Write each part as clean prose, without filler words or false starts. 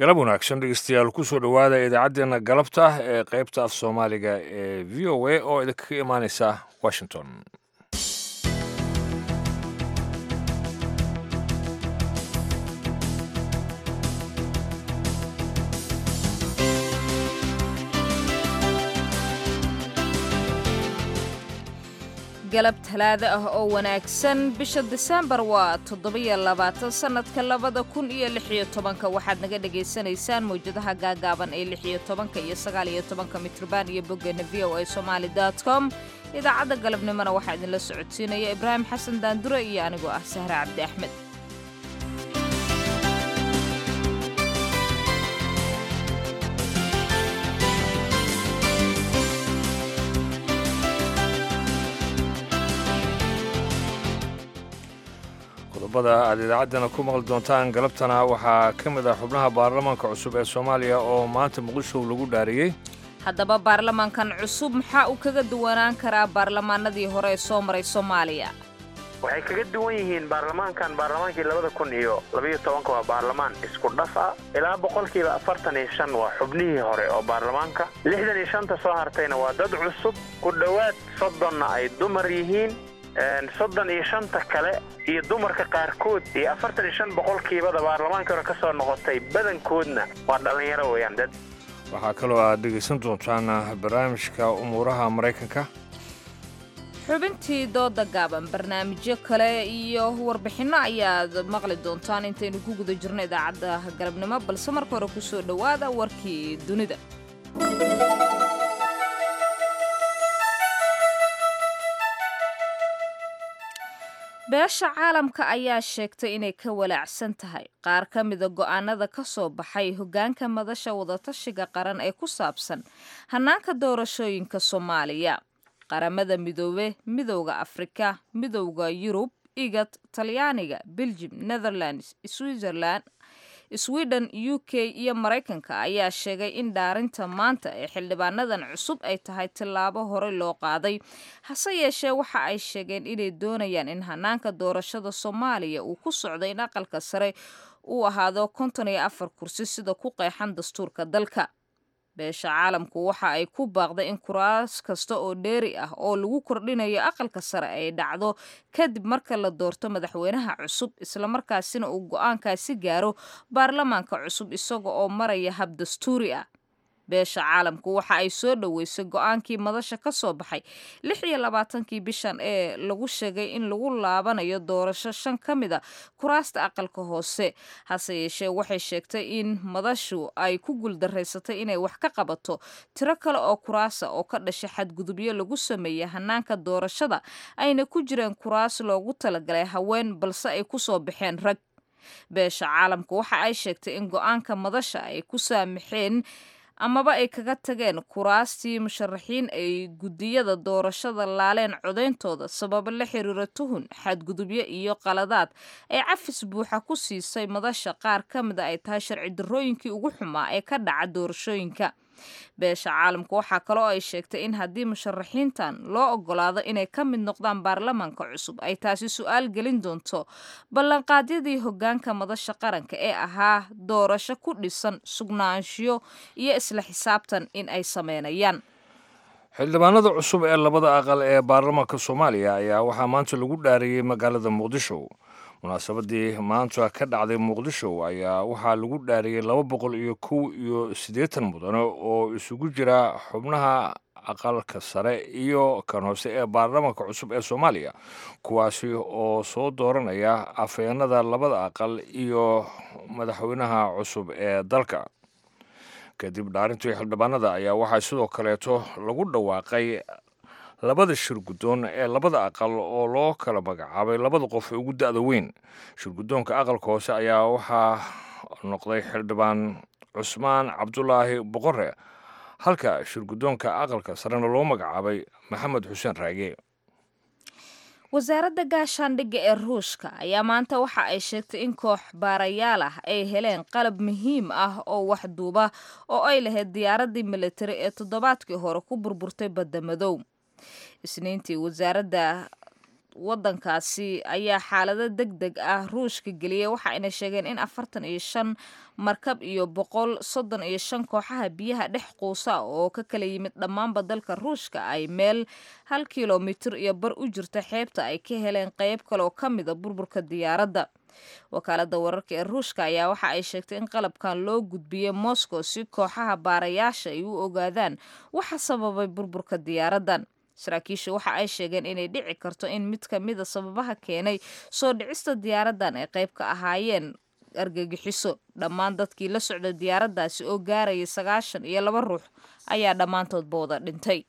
galab wanaagsan dhegeystayaal kusoo dhowaada idaacaddeenna galabta ee qaybta af soomaaliga ee v o a oo idinkaga imaaneysa washington. galab talaado ah oo wanaagsan bisha Diseembar waa 27 sanadka 2016 waxaad naga dhageysanaysaan mowjadaha gaagaaban ee 16 iyo 19 mitrban iyo boggeena voasomali.com. idaacadda galabnimona waxaa idinla socodsiinaya Ibraahim Xasan Daandure iyo anigoo ah Sahra Cabdi Axmed. qodobada aad idaacaddana ku maqli doontaan galabtana waxaa ka mid ah xubnaha baarlamaanka cusub ee Soomaaliya oo maanta Muqdisho lagu dhaariyay. haddaba baarlamaankan cusub maxaa uu kaga duwanaan karaa baarlamaanadii hore ee soo maray Soomaaliya? waxay kaga duwan yihiin baarlamaankii 2012 waa baarlamaan isku dhaf ah ilaa 45% waa xubnihii hore oo baarlamaanka 65 soo hartayna waa dad cusub ku dhawaad 30 ay dumar yihiin 35 kale iyo dumarka qaarkood iyo 45% baarlamaanka hore ka soo noqotay badankoodna waa dhalinyaro weeyaan dad. waxaa kaloo aad dhegeysan doontaan barnaamijka umuuraha Mareykanka, xubintii dooda gaaban, barnaamijyo kale iyo warbixinno ayaad maqli doontaan intaynu ku guda jirno idaacadda galabnimo, balse marka hore ku soo dhowaada warkii dunida. beesha caalamka ayaa sheegtay inay ka walaacsan tahay qaar ka mida go'aanada ka soo baxay hoggaanka madasha wadatashiga qaran ee ku saabsan hannaanka doorashooyinka Soomaaliya. qaramada midowga Afrika, midowga Yurub, IGAD, Talyaaniga, Belgium, Netherlands, Switzerland, Sweden, UK iyo Mareykanka ayaa sheegay in dhaarinta maanta ee xildhibaanadan cusub ay tahay tillaabo hore loo qaaday. hase yeeshee waxa ay sheegeen inay doonayaan in hannaanka doorashada Soomaaliya uu ku socdo in aqalka sare uu ahaado 54 kursi sida ku qeexan dastuurka dalka. beesha caalamku waxa ay ku baaqday in kuraas kasta oo dheeri ah oo lagu kordhinayo aqalka sare ay dhacdo kadib marka la doorto madaxweynaha cusub, isla markaasina uu go'aankaasi gaaro baarlamaanka cusub isaga oo maraya hab dastuuri ah. beesha caalamku waxa ay soo dhaweysay go'aankii madasha ka soo baxay 26 bishan ee lagu sheegay in lagu laabanayo doorasho 5 ka mid ah kuraasta aqalka hoose. hase yeeshee waxay sheegtay in madashu ay ku guuldareysatay inay wax ka qabato tiro kale oo kuraasa oo ka dhashay xadgudubyo lagu sameeyay hannaanka doorashada, ayna ku jireen kuraas loogu talagalay haween balse ay ku soo baxeen rag. beesha caalamku waxa ay sheegtay in go'aanka madasha ay ku saamaxeen amaba ay kaga tageen kuraastii musharaxiin ay gudiyada doorashada laaleen codeyntooda sababo la xiriira tuhun, xadgudubyo iyo qaladaad ay cafis buuxa ku siisay madasha qaar ka mida ay tahay sharci darrooyinkii ugu xumaa ee ka dhaca doorashooyinka. beesha caalamku waxaa kaloo ay sheegtay in haddii musharaxiintan loo ogolaado inay ka mid noqdaan baarlamaanka cusub ay taasi su'aal gelin doonto ballanqaadyadii hoggaanka madasha qaranka ee ahaa doorasho ku dhisan sugnaanshiyo iyo isla xisaabtan in ay sameynayaan. xildhibaanada cusub ee labada aqal ee baarlamaanka Soomaaliya ayaa waxaa maanta lagu dhaariyay magaalada Muqdisho. munaasabadii maanta ka dhacday Muqdisho ayaa waxaa lagu dhaariyay 281 mudane oo isugu jira xubnaha aqalka sare iyo kan hoose ee baarlamaanka cusub ee Soomaaliya, kuwaasi oo soo dooranaya afhayeenada labada aqal iyo madaxweynaha cusub ee dalka. kadib dhaarintii xildhibaanada ayaa waxaa sidoo kaleeto lagu dhawaaqay labada shirguddoon ee labada aqal oo loo kala magacaabay labada qof ee ugu da'da weyn. shirguddoonka aqalka hoose ayaa waxaa noqday xildhibaan Cusmaan Cabdulaahi Boqore, halka shirguddoonka aqalka sarena loo magacaabay Maxamed Xuseen Raage. wasaaradda gaashaandhigga ee Ruushka ayaa maanta waxa ay sheegtay in koox baarayaal ah ay heleen qalab muhiim ah oo wax duuba oo ay lahayd diyaaradii militari ee toddobaadkii hore ku burburtay badda madow. isniintii wasaaradda wadankaasi ayaa xaalado degdeg ah ruushka geliyay waxa ayna sheegeen in 45 markab iyo 135 kooxaha biyaha dhex quusa oo ka kala yimid dhammaanba dalka ruushka ay meel 1 kilomitir iyo bar u jirta xeebta ay ka heleen qayb kale oo ka mida burburka diyaaradda. wakaalada wararka ee ruushka ayaa waxa ay sheegtay in qalabkan loo gudbiyey Moscow si kooxaha baarayaasha ay u ogaadaan waxa sababay burburka diyaaraddan. saraakiishu waxa ay sheegeen inay dhici karto in mid ka mida sababaha keenay soo dhicista diyaaraddan ay qayb ka ahaayeen argagixiso. dhammaan dadkii la socda diyaaraddaasi oo gaarayay 92 ruux ayaa dhammaantoodba wada dhintay.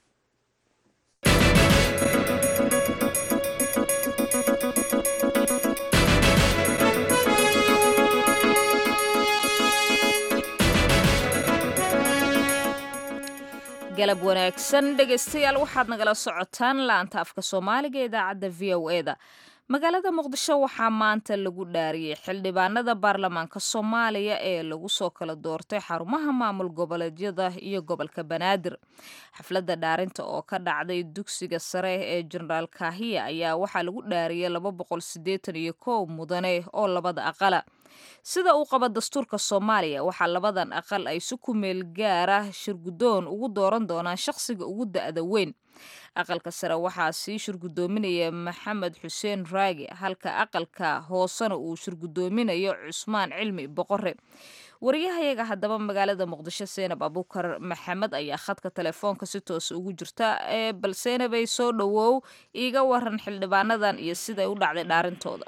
galab wanaagsan dhegaystayaal waxaad nagala socotaan laanta afka soomaaliga idaacadda VOA-da. magaalada muqdisho waxaa maanta lagu dhaariyey xildhibaanada baarlamaanka soomaaliya ee lagu soo kala doortay xarumaha maamul goboleedyada iyo gobolka banaadir. xafladda dhaarinta oo ka dhacday dugsiga sare ee jenaraal kaahiya ayaa waxaa lagu dhaariyey 281 mudane oo labada aqala. sida uu qaba dastuurka soomaaliya waxaa labadan aqal ay si ku meel gaara shirgudoon ugu dooran doonaan shaqsiga ugu da'da weyn. aqalka sare waxaa sii shirgudoominaya maxamed xuseen raagi halka aqalka hoosena uu shirgudoominayo cusmaan cilmi boqore. wariyahayaga haddaba magaalada muqdisho seenab abuukar maxamed ayaa khadka telefoonka si toos ugu jirta bal seenabay soo dhawow iiga waran xildhibaanadan iyo siday u dhacday dhaarintooda.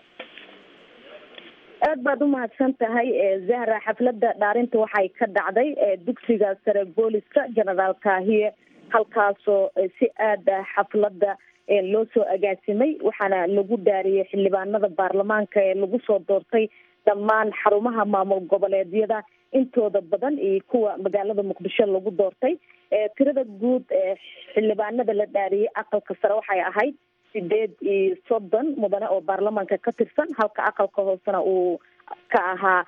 aad baad u mahadsan tahay zahra. xafladda dhaarinta waxay ka dhacday dugsiga sare booliska jenaraal kaahiye halkaasoo si aada xafladda loo soo agaasimay waxaana lagu dhaariyey xildhibaanada baarlamaanka ee lagu soo doortay dhammaan xarumaha maamul goboleedyada intooda badan iyo kuwa magaalada muqdisho lagu doortay. tirada guud xildhibaanada la dhaariyey aqalka sare waxay ahayd 38 mudane oo baarlamaanka ka tirsan halka aqalka hoosena uu ka ahaa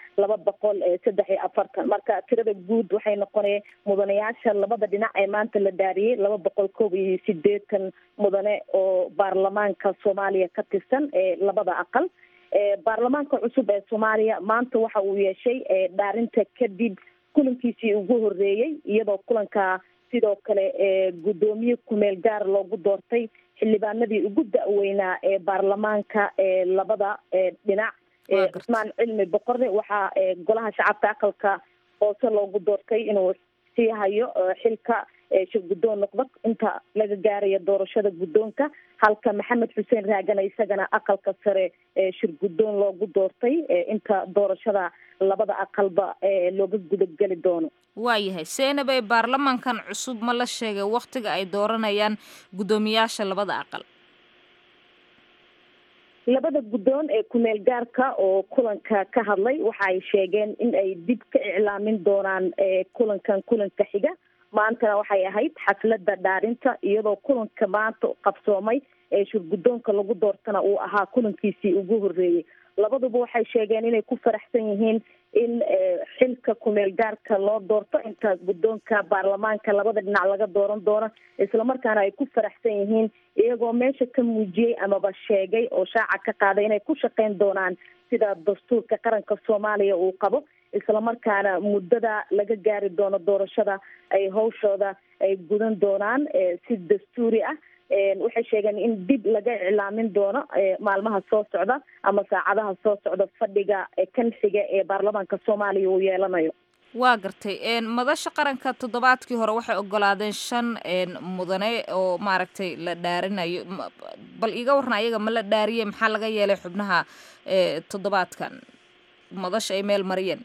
243. marka tirada guud waxay noqonayeen mudanayaasha labada dhinac ee maanta la dhaariyey 281 mudane oo baarlamaanka soomaaliya ka tirsan ee labada aqal. baarlamaanka cusub ee soomaaliya maanta waxa uu yeeshay dhaarinta kadib kulankiisii ugu horeeyey iyadoo kulanka sidoo kale gudoomiye kumeel gaar loogu doortay xildhibaanadii ugu da-weynaa ee baarlamaanka ee labada dhinac. cusmaan cilmi boqore waxaa golaha shacabka aqalka hoose loogu doortay inuu sii hayo xilka shirgudoon noqdo inta laga gaaraya doorashada guddoonka, halka maxamed xuseen raagana isagana aqalka sare shirgudoon loogu doortay inta doorashada labada aqalba looga gudageli doono. waayahay seenabay baarlamaankan cusub ma la sheegay waktiga ay dooranayaan guddoomiyaasha labada aqal? labada guddoon ee kumeel gaarka oo kulanka ka hadlay waxa ay sheegeen in ay dib ka iclaamin doonaan kulanka xiga. maantana waxay ahayd xafladda dhaarinta iyadoo kulanka maanta qabsoomay ee shirgudoonka lagu doortana uu ahaa kulankiisii ugu horeeyey. labaduba waxay sheegeen inay ku faraxsan yihiin in xilka kumeel gaarka loo doorto inta guddoonka baarlamaanka labada dhinac laga dooran doono, islamarkaana ay ku faraxsan yihiin iyagoo meesha ka muujiyey amaba sheegay oo shaaca ka qaaday inay ku shaqeyn doonaan sida dastuurka qaranka soomaaliya uu qabo, islamarkaana muddada laga gaari doono doorashada ay hawshooda ay gudan doonaan si dastuuri ah. waxay sheegeen in dib laga iclaamin doono maalmaha soo socda ama saacadaha soo socda fadhiga kan xiga ee baarlamaanka soomaaliya uu yeelanayo. waa gartay madasha qaranka toddobaadkii hore waxay ogolaadeen 5 mudane oo maaragtay la dhaarinayo, bal iga warna ayaga ma la dhaariyey, maxaa laga yeelay xubnaha toddobaadkan madasha ay meel mariyeen?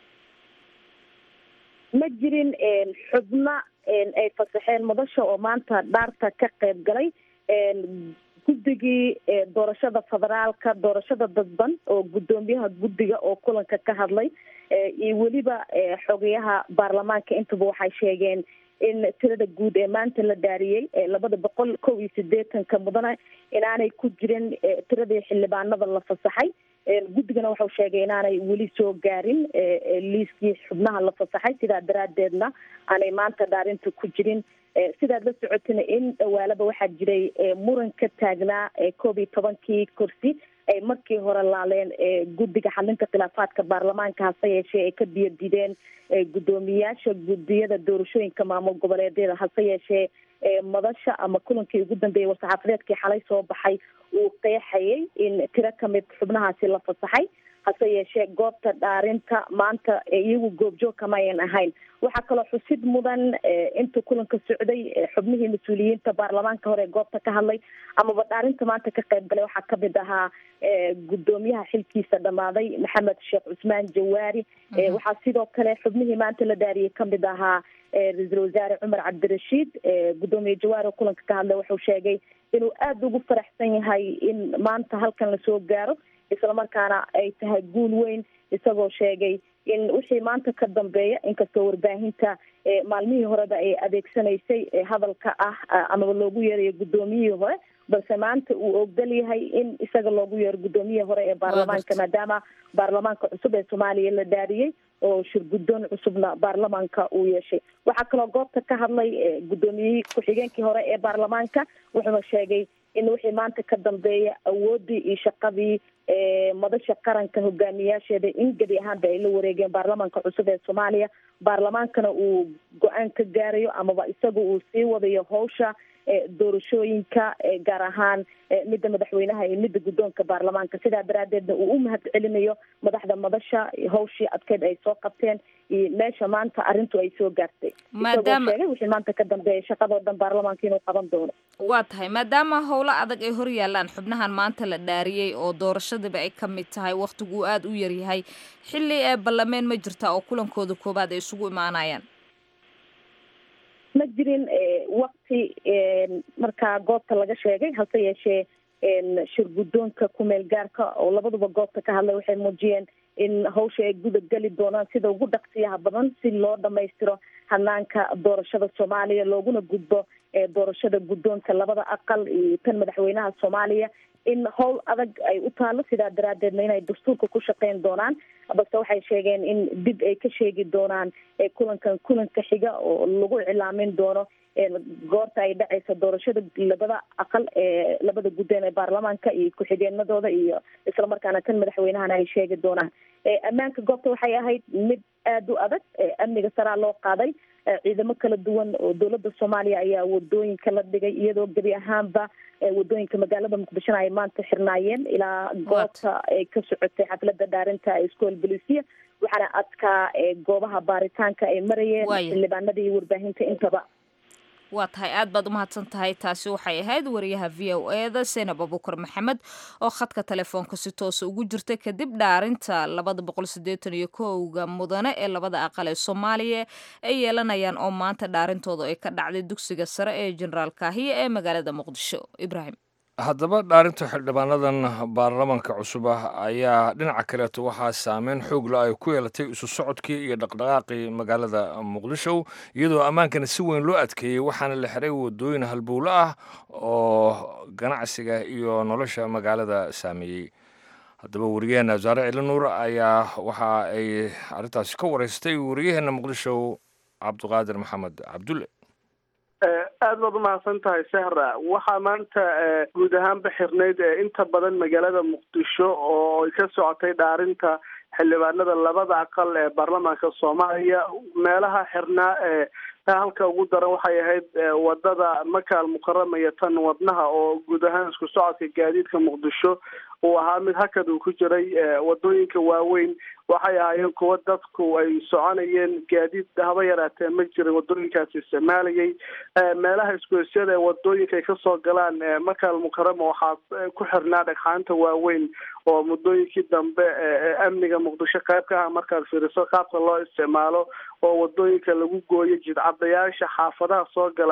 ma jirin xubno ay fasaxeen madasha oo maanta dhaarta ka qayb galay. guddigii doorashada federaalka, doorashada dadban oo guddoomiyaha guddiga oo kulanka ka hadlay iyo weliba xogayaha baarlamaanka intaba waxay sheegeen in tirada guud ee maanta la dhaariyey 281 mudane inaanay ku jirin tiradii xildhibaanada la fasaxay. guddigana waxau sheegay inaanay weli soo gaarin liiskii xubnaha la fasaxay sidaa daraadeedna aanay maanta dhaarinta ku jirin sidaad la socotina in dhawaalaba waxaa jiray muran ka taagnaa 11 kursi ay markii hore laaleen guddiga xalinta khilaafaadka baarlamaanka hase yeeshee ay ka biyadideen guddoomiyaasha guddiyada doorashooyinka maamul goboleedyada hase yeeshee madasha ama kulankii ugu dambeeyay war-saxaafadeedkii xalay soo baxay uu qeexayay in tiro kamid xubnahaasi la fasaxay hase yeeshee goobta dhaarinta maanta iyagu goobjoog kama ayan ahayn waxaa kaloo xusid mudan intuu kulanka socday xubnihii mas-uuliyiinta baarlamaanka hore ee goobta ka hadlay amaba dhaarinta maanta ka qayb galay waxaa kamid ahaa guddoomiyaha xilkiisa dhammaaday maxamed sheekh cusmaan jawaari waxaa sidoo kale xubnihii maanta la dhaariyey kamid ahaa ra-iisul wasaare cumar cabdirashiid guddoomiye jawaari oo kulanka ka hadlay wuxuu sheegay inuu aada ugu faraxsan yahay in maanta halkan lasoo gaaro islamarkaana ay tahay guul weyn isagoo sheegay in wixii maanta ka dambeeya inkastoo warbaahinta maalmihii horeba ay adeegsanaysay hadalka ah amaba loogu yeerayo guddoomiyihii hore balse maanta uu ogdal yahay in isaga loogu yeero guddoomiyihii hore ee baarlamaanka maadaama baarlamaanka cusub ee soomaaliya la dhaariyey oo shirguddoon cusubna baarlamaanka uu yeeshay waxaa kaloo goobta ka hadlay guddoomiyihii ku-xigeenkii hore ee baarlamaanka wuxuuna sheegay in wixii maanta ka dambeeya awoodii iyo shaqadii madasha qaranka hogaamiyaasheeda in gebi ahaanba ay la wareegeen baarlamaanka cusub ee soomaaliya baarlamaankana uu go-aan ka gaarayo amaba isaga uu sii wadayo hawsha doorashooyinka gaar ahaan midda madaxweynaha iyo midda guddoonka baarlamaanka sidaa daraadeedna uu u mahad celinayo madaxda madasha hawshii adkeed ay soo qabteen iyo meesha maanta arrintu ay soo gaartay isagoo sheegay wixii maanta ka dambeeya shaqadoo dhan baarlamaanka inuu qaban doono waa tahay maadaama howlo adag ay hor yaalaan xubnahan maanta la dhaariyey oo doorashadiba ay ka mid tahay waktigu aada u yaryahay xilli ee ballameen ma jirta oo kulankooda koobaad ay isugu imaanayaan ma jirin wakti markaa goobta laga sheegay hase yeeshee shir guddoonka kumeel gaarka oo labaduba goobta ka hadlay waxay muujiyeen in hawsha ay guda geli doonaan sida ugu dhaqsiyaha badan si loo dhamaystiro hanaanka doorashada soomaaliya looguna gudbo doorashada guddoonka labada aqal iyo tan madaxweynaha soomaaliya in howl adag ay u taalo sidaa daraadeedna inay dastuurka ku shaqeyn doonaan balse waxay sheegeen in dib ay ka sheegi doonaan kulanka xiga oo lagu cilaamin doono goorta ay dhacaysa doorashada labada aqal ee labada guddeen ee baarlamaanka iyo ku-xigeenadooda iyo islamarkaana tan madaxweynahana ay sheegi doonaan ammaanka goobta waxay ahayd mid aada u adag amniga saraa loo qaaday ciidamo kala duwan oo dowladda soomaaliya ayaa wadooyinka la dhigay iyadoo gebi ahaanba wadooyinka magaalada muqdishona ay maanta xirnaayeen ilaa goobta ay ka socotay xaflada dhaarinta iskool bolisia waxaana adkaa goobaha baaritaanka ay marayeen xildhibaanada iyo warbaahinta intaba waa tahay aad baad umahadsan tahay taasi waxay ahayd wariyaha v o eda senab abukar maxamed oo khadka telefoonka si toosa ugu jirtay kadib dhaarinta 281 mudane ee labada aqal ee soomaaliya ay yeelanayaan oo maanta dhaarintooda ay ka dhacday dugsiga sare ee jenaraal kaahiye ee magaalada muqdisho ibrahim haddaba dhaarinta xildhibaanadan baarlamanka cusub ah ayaa dhinaca kaleeto waxaa saameyn xoogla ay ku yeelatay isu socodkii iyo dhaqdhaqaaqii magaalada muqdisho iyadoo ammaankana si weyn loo adkeeyey waxaana la xiray wadooyin halbowlo ah oo ganacsiga iyo nolosha magaalada saameeyey haddaba wariyaheena wasaare celinuur ayaa waxa ay arrintaasi ka wareystay wariyaheena muqdisho cabdiqaadir maxamed cabdulle aada baad umahadsan tahay sahra waxaa maanta guud ahaanba xirnayd inta badan magaalada muqdisho oo ay ka socotay dhaarinta xildhibaanada labada aqal ee baarlamaanka soomaaliya meelaha xirnaa halka ugu daran waxay ahayd wadada maka almukarama iyo tan wadnaha oo guud ahaan isku socodka gaadiidka muqdisho uu ahaa mid hakad uu ku jiray wadooyinka waaweyn waxay ahaayeen kuwa dadku ay soconayeen gaadiid haba yaraatee ma jirin wadooyinkaasi isticmaalayay meelaha isgoysyada ee wadooyinka ay kasoo galaan maka almukarama waxaa ku xirnaa dhagxaanta waaweyn oo muddooyinkii dambe amniga muqdisho qayb ka ah markaad fiiriso qaabka loo isticmaalo oo wadooyinka lagu gooyo jidcadayaasha xaafadaha soo gala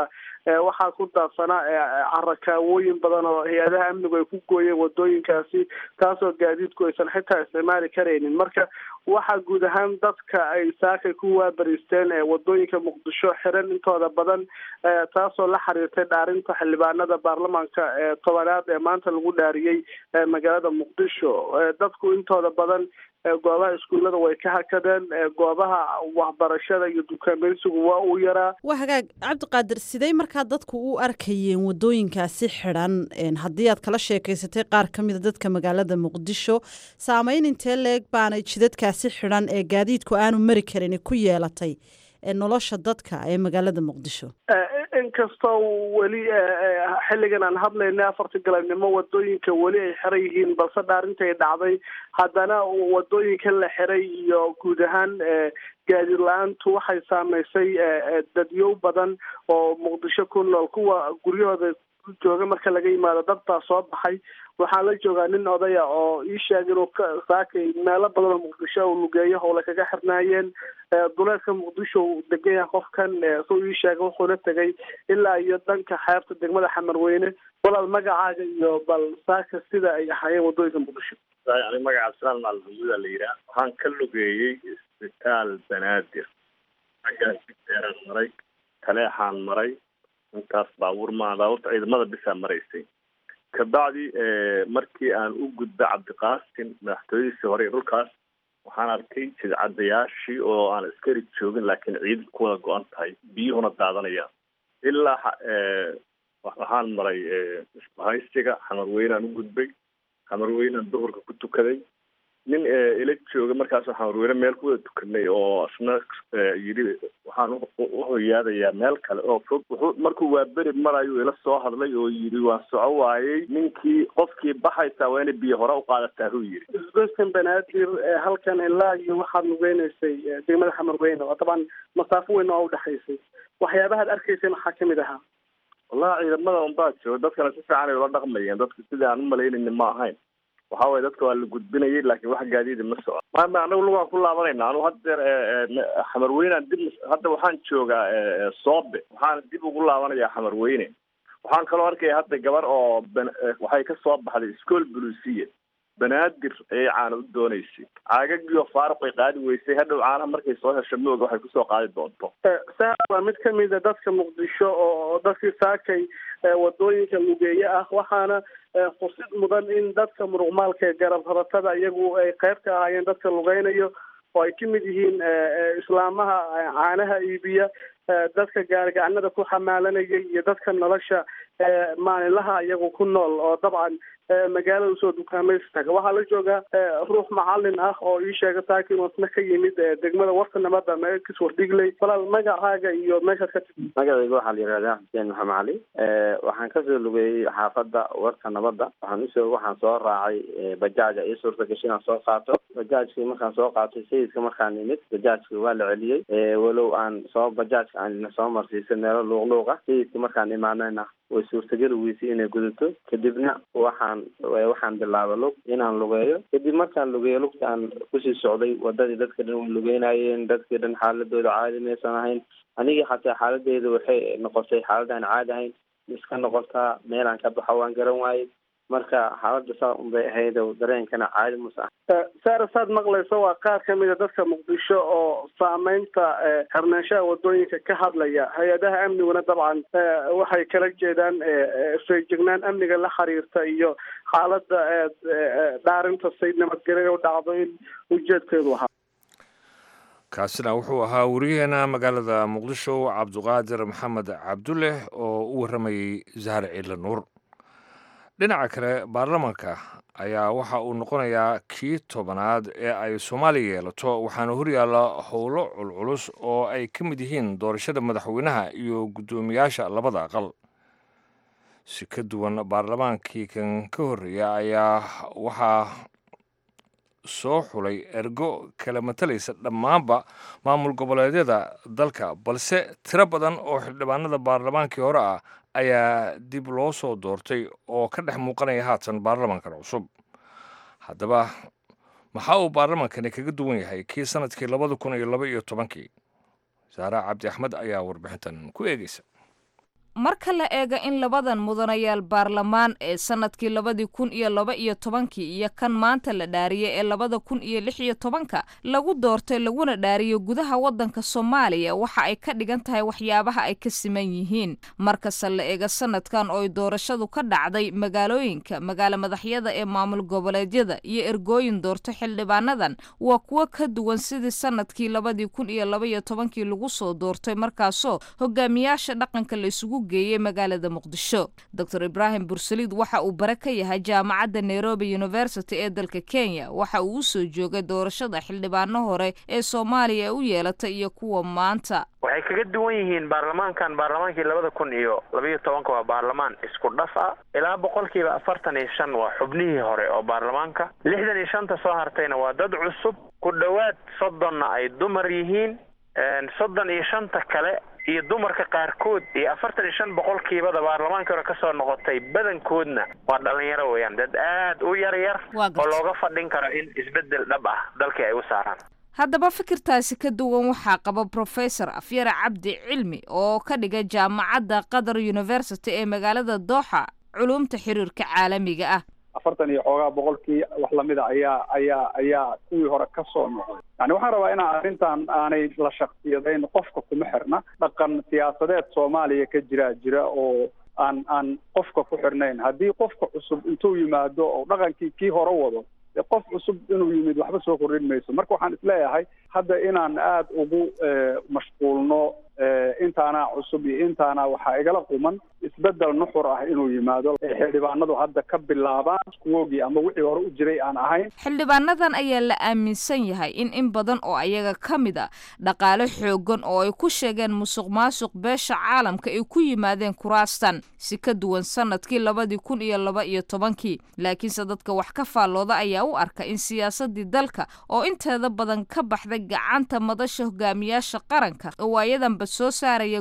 waxaa ku daadsanaa carakaawooyin badan oo hay-adaha amnigu ay ku gooyeen wadooyinkaasi taasoo gaadiidku aysan xitaa isticmaali karaynin marka waxaa guud ahaan dadka ay saakay ku waabariisteen wadooyinka muqdisho xiran intooda badan taasoo la xiriirtay dhaarinta xildhibaanada baarlamaanka tobanaad ee maanta lagu dhaariyey magaalada muqdisho dadku intooda badan goobaha iskuullada way ka hakadeen goobaha waxbarashada iyo dukaameysigu waa uu yaraa waa hagaag cabdiqaadir sidee markaa dadku u arkayeen wadooyinkaasi xidhan haddii aad kala sheekaysatay qaar ka mida dadka magaalada muqdisho saameyn intee leeg baanay jidadkaasi xidhan ee gaadiidku aanu mari karin ku yeelatay nolosha dadka ee magaalada muqdisho inkastoo weli xilligan aan hadlayna 4 galabnimo wadooyinka weli ay xiran yihiin balse dhaarinta ay dhacday haddana wadooyinka la xiray iyo guud ahaan gaadiid la-aantu waxay saameysay dadyow badan oo muqdisho ku nool kuwa guryahooda jooga marka laga yimaado dad baa soo baxay waxaa la joogaa nin odaya oo ii sheegay inuu saakay meelo badan oo muqdisho uu lugeeyo howle kaga xirnaayeen duleedka muqdisho uu degan yahay qofkan soo ii sheegay wuxuuna tegay ilaa iyo dhanka xeebta degmada xamarweyne walaal magacaaga iyo bal saaka sida ay ahaayeen wadooyinka muqdisho ani magaca abdisalaan macalin la yidhaah waxaan ka lugeeyey isbitaal banaadir xaggaas dheeraan maray kaleexaan maray intaas baabuurta ciidamada bisaa maraysay kabacdi markii aan u gudba cabdiqaasin madaxtooyadiisii hore dhulkaas waxaan arkay jidcadayaashii oo aan askari joogin laakiin ciidan ku wada go-an tahay biyuhuna daadanayaan ilaa waxaan maray haysiga xamarweynaan u gudbay xamarweynaan duhurka ku tukaday nin ila jooga markaas xamarweyne meel ku wada tukanay oo asna yidhi waxaan uhoyaadayaa meel kale oo fog markuu waa beri marayu ila soo hadlay oo yidhi waan soco waayey ninkii qofkii baxaysaa waa inay biyo hore u qaadataa huu yidhi isgoyskan banaadir halkan ilaa iyo waxaad lugeynaysay degmada xamarweyne oo taban masaafo weyn oo udhexaysay waxyaabahaad arkaysay maxaa kamid ahaa wallahi ciidamada unbaa jooga dadkana si fiican ay ula dhaqmayeen dadka sidii aan umalaynayni ma ahayn waxa waye dadka waa la gudbinayay laakiin wax gaadiida ma soco maama anagu lugaan ku laabanayna anu hadeer xamarweynaan dib hadda waxaan joogaa soobe waxaan dib ugu laabanayaa xamarweyne waxaan kaloo arkaya hadda gabar oo waxay ka soo baxday iskool buluusiya banaadir ayay caana u doonaysay caagagii oo faaruq ay qaadi weysay hadhow caanaha markay soo hesho mooga waxay kusoo qaadi doonto saa waa mid kamida dadka muqdisho oo dadkii saakay wadooyinka lugeeye ah waxaana xusid mudan in dadka muruqmaalka ee garab rabatada iyagu ay qayb ka ahaayeen dadka lugeynayo oo ay kamid yihiin islaamaha caanaha iibiya dadka gaarigacanada ku xamaalanayay iyo dadka nolosha maalinlaha iyagu ku nool oo dabcan magaalada usoo dukaamaystaga waxaa la joogaa ruux macalin ah oo ii sheega saakin wasna ka yimid degmada warta nabadda meelkiis wardhigley walaal magacaaga iyo meeshaad ka timi magacayga waxaa la yihahdaa xuseen maxamed cali waxaan kasoo lugeeyey xaafadda warta nabadda waxaan soo raacay bajaaja ii suurta gashay inaan soo qaato bajaajkii markaan soo qaatay sayidka markaan imid bajaajkii waa la celiyey walow aan bajaajka aan soo marsiisay meelo luuqluuqa sayidka markaan imaanayna way suurtageli weysay inay gudato kadibna waxaan bilaabay lug inaan lugeeyo kadib markaan lugeeyo lugta aan kusii socday wadadii dadka dhan way lugeynayeen dadkii dhan xaaladooda caadi maysan ahayn anigii xataa xaaladeyda waxay noqotay xaalad aan caadi ahayn iska noqotaa meelaan ka baxo waan garan waayey marka xaaladda saa unbay ahayd dareenkana caadi musa saara saad maqlayso waa qaar kamida dadka muqdisho oo saameynta xirnaanshaha wadooyinka ka hadlaya hay-adaha amniguna dabcan waxay kala jeedaan feejignaan amniga la xiriirta iyo xaaladda dhaarinta say nabadgelya u dhacdo in ujeedkeedu ahaa kaasina wuxuu ahaa wariyaheena magaalada muqdisho cabdiqaadir maxamed cabdulle oo u waramayey zahar ciidle nuur dhinaca kale baarlamaanka ayaa waxa uu noqonayaa kii 10aad ee ay soomaaliya yeelato waxaana horyaalla howlo culculus oo ay ka mid yihiin doorashada madaxweynaha iyo guddoomiyaasha labada aqal si ka duwan baarlamaankii kan ka horreeya ayaa waxaa soo xulay ergo kala matalaysa dhammaanba maamul goboleedyada dalka balse tiro badan oo xildhibaanada baarlamaankii hore ah ayaa dib loo soo doortay oo ka dhex muuqanaya haatan baarlamankan cusub haddaba maxaa uu baarlamankani kaga duwan yahay kii sanadkii 2012 saara cabdi axmed ayaa warbixintan ku eegeysa marka la eega in labadan mudanayaal baarlamaan ee sanadkii 2012 iyo kan maanta la dhaariyay ee 2016 lagu doortay laguna dhaariyo gudaha wadanka Soomaaliya waxa ay ka dhigan tahay waxyaabaha ay ka siman yihiin marka la eega sanadkan oo doorashadu ka dhacday magaalooyinka magaala madaxyada ee maamul goboleedyada iyo ergooyin doorto xildhibaanadan waa kuwa ka duwan sidii sanadkii 2012 lagu soo doortay markaasoo hogaamiyaasha dhaqanka la isugu geeyay magaalada Muqdisho. Dr. Ibrahim Bursalid waxa uu bare ka yahay jaamacadda Nairobi University ee dalka Kenya waxa uu soo joogay doorashada xildhibaano hore ee Soomaaliya u yeelatay iyo kuwa maanta. waxay kaga duwan yihiin baarlamaankii 2012 waa baarlamaan isku dhaf ah ilaa 45% waa xubnihii hore oo baarlamaanka 65 soo hartayna waa dad cusub ku dhawaad 30 ay dumar yihiin 35 kale iyo dumarka qaarkood iyo 45% baarlamaanka hore ka soo noqotay badankoodna waa dhalinyaro weeyaan dad aad u yar oo looga fadhin karo in isbedel dhab ah dalka ay u saaraan. haddaba fikirtaasi ka duwan waxaa qaba Professor Afyara Cabdi Cilmi oo ka dhiga jaamacadda Qatar University ee magaalada Doha culumta xiriirka caalamiga ah. 40 iyo xoogaa boqolkii wax lamid ah ayaa kuwii hore ka soo noqday. Yani waxaan rabaa in arrintan aanay la shakhsiyadeyn qofka kuma xirna dhaqan siyaasadeed Soomaaliya ka jira oo aan qofka ku xirnayn. Haddii qofka cusub intuu yimaado oo dhaqankii kii hore wado qof cusub inuu yimid waxba soo kordhin mayso. Marka waxaan isleeyahay hadda inaan aad ugu mashquulno intaana cusub iyo intaana waxa igala quman isbedel nuxur ah inuu yimaado xildhibaanadu hadda ka bilaabaan kuwoogii ama wixii hore u jiray aan ahayn. xildhibaanadan ayaa la aaminsan yahay in badan oo ayaga ka mid ah dhaqaale xoogan oo ay ku sheegeen musuqmaasuq beesha caalamka ay ku yimaadeen kuraastan si ka duwan sanadkii 2012 laakiinse dadka wax ka faallooda ayaa u arka in siyaasadii dalka oo inteeda badan ka baxday gacanta madasha hogaamiyaasha qaranka oo ayadan soo saaraya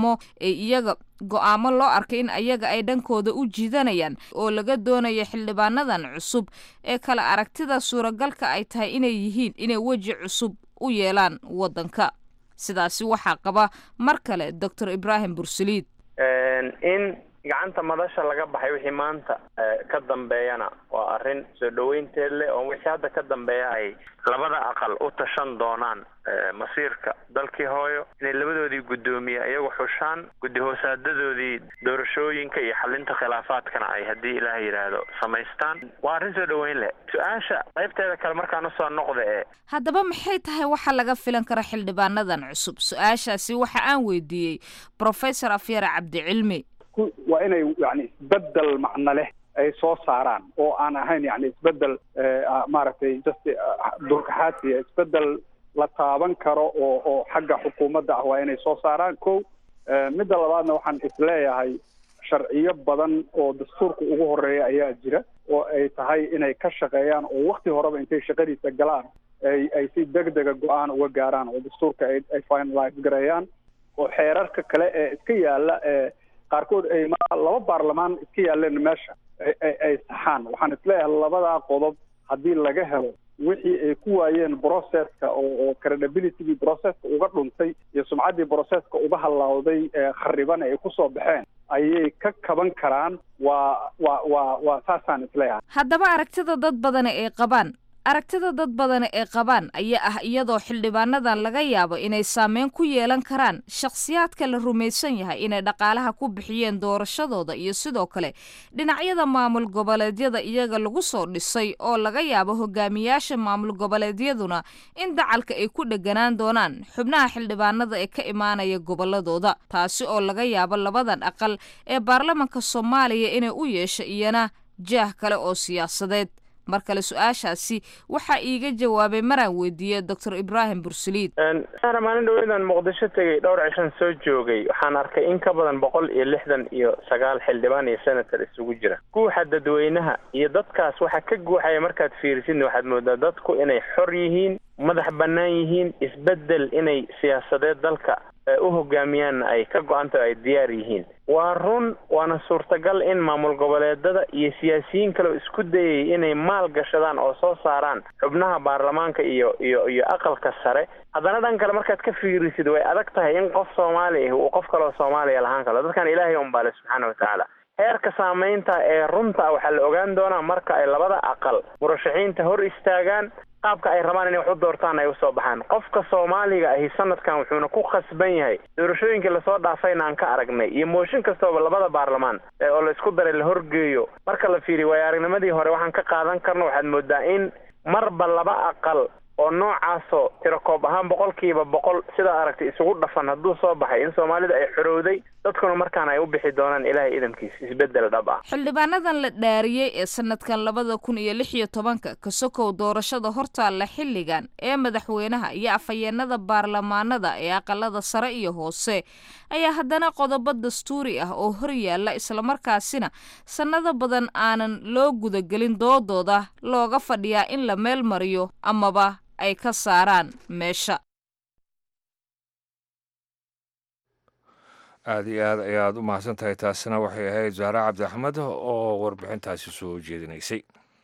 go'aamo loo arkay in ayaga ay dhankooda u jiidanayaan oo laga doonayo xildhibaanadan cusub ee kala aragtida suuragalka ay tahay inay weji cusub u yeelaan wadanka. sidaasi waxaa qaba mar kale Dr. Ibrahim Bursalid. in gacanta madasha laga baxay wixii maanta ka dambeeyana waa arrin soo dhaweynteed leh oo wixii hadda ka dambeeya ay labada aqal u tashan doonaan masiirka dalkii hooyo inay labadoodii gudoomiye iyagu xushaan guddi hoosaadadoodii doorashooyinka iyo xalinta khilaafaadkana ay haddii ilaahay yiraahdo samaystaan waa arrin soo dhaweyn leh. su-aasha qaybteeda kale markaan u soo noqdo haddaba maxay tahay waxa laga filan kara xildhibaanadan cusub? su-aashaasi waxa aan weydiiyey Professor Afyara Cabdi Cilmi. waa inay yani isbedel macno leh ay soo saaraan oo aan ahayn yani isbedel maaragtay just durkaxaadsiya isbedel la taaban karo oo xagga xukuumadda ah waa inay soo saaraan. midda labaadna waxaan isleeyahay sharciyo badan oo dastuurka ugu horeeya ayaa jira oo ay tahay inay ka shaqeeyaan oo waqti horeba intay shaqadiisa galaan ay si degdega go-aan uga gaaraan oo dastuurka ay finalize gareeyaan oo xeerarka kale ee iska yaala qaarkood ay laba baarlamaan iska yaaleen meesha ay saxaan. waxaan isleeyahay labadaa qodob haddii laga helo wixii ay ku waayeen processka oo credibility processka uga dhuntay iyo sumcaddii processka uga halawday khariban ay ku soo baxeen ayay ka kaban karaan. waa saasaan isleeyahay. haddaba aragtida dad badan ee qabaan ayaa ah iyadoo xildhibaanadan laga yaabo inay saameyn ku yeelan karaan shakhsiyaadka la rumaysan yahay inay dhaqaalaha ku bixiyeen doorashadooda iyo sidoo kale dhinacyada maamul goboleedyada iyaga lagu soo dhisay oo laga yaabo hogaamiyaasha maamul goboleedyaduna in dacalka ay ku dheganaan doonaan xubnaha xildhibaanada ee ka imaanaya goboladooda taasi oo laga yaabo labadan aqal ee baarlamaanka Soomaaliya inay u yeesho iyana jaah kale oo siyaasadeed. mar kale su-aashaasi waxaa iiga jawaabay maraan weydiiyey Dr. Ibrahim Bursalid. maalin dhaweydaan Muqdisho tegay dhowr cishan soo joogay waxaan arkay in ka badan 169 xildhibaan iyo senator isugu jira. guuxa dadweynaha iyo dadkaas waxa ka guuxaya markaad fiirisid waxaad moodaa dadku inay xor yihiin madax bannaan yihiin isbedel inay siyaasadeed dalka u hogaamiyaan ay ka go-anta ay diyaar yihiin. waa run waana suurtagal in maamul goboleedada iyo siyaasiyiin kale isku dayay inay maal gashadaan oo soo saaraan xubnaha baarlamaanka iyo aqalka sare. haddana dhan kale markaad ka fiirisid way adag tahay in qof Soomaali ah uu qof kale oo Soomaaliya lahaan karo. dadkan Ilaahay un baa subxaanahu wa ta'ala. heerka saameynta ee runta waxaa la ogaan doonaa marka ay labada aqal murashaxiinta hor istaagaan qaabka ay rabaan inay wax u doortaan ay u soo baxaan. qofka Soomaaliga ah sanadkan wuxuuna ku khasban yahay doorashooyinkii la soo dhaafayna aan ka aragnay iyo mooshin kastaba labada baarlamaan oo la isku daray la horgeeyo. marka la fiiriyo way aragnimadii hore waxaan ka qaadan karno waxaad moodaa in marba laba aqal oo noocaasoo tirakoob ahaan 100% sida aragtay isugu dhafan hadduu soo baxay in Soomaalida ay xorowday dadkuna markaan ay u bixi doonaan Ilaahay idamkiisa isbedel dhab ah. xildhibaanadan la dhaariyay ee sanadkan 2016 ka sokow doorashada hortaalla xilligan ee madaxweynaha iyo afhayeenada baarlamaanada ee aqalada sare iyo hoose ayaa haddana qodobo dastuuri ah oo hor yaalla isla markaasina sanado badan aanan loo gudagelin doodooda looga fadhiyaa in la meel mariyo amaba ay ka saaraan meesha. aad iyo aad ayaad u mahadsan tahay. taasina waxay ahayd Zahra Cabdi Axmed oo warbixintaasi soo jeedinaysay.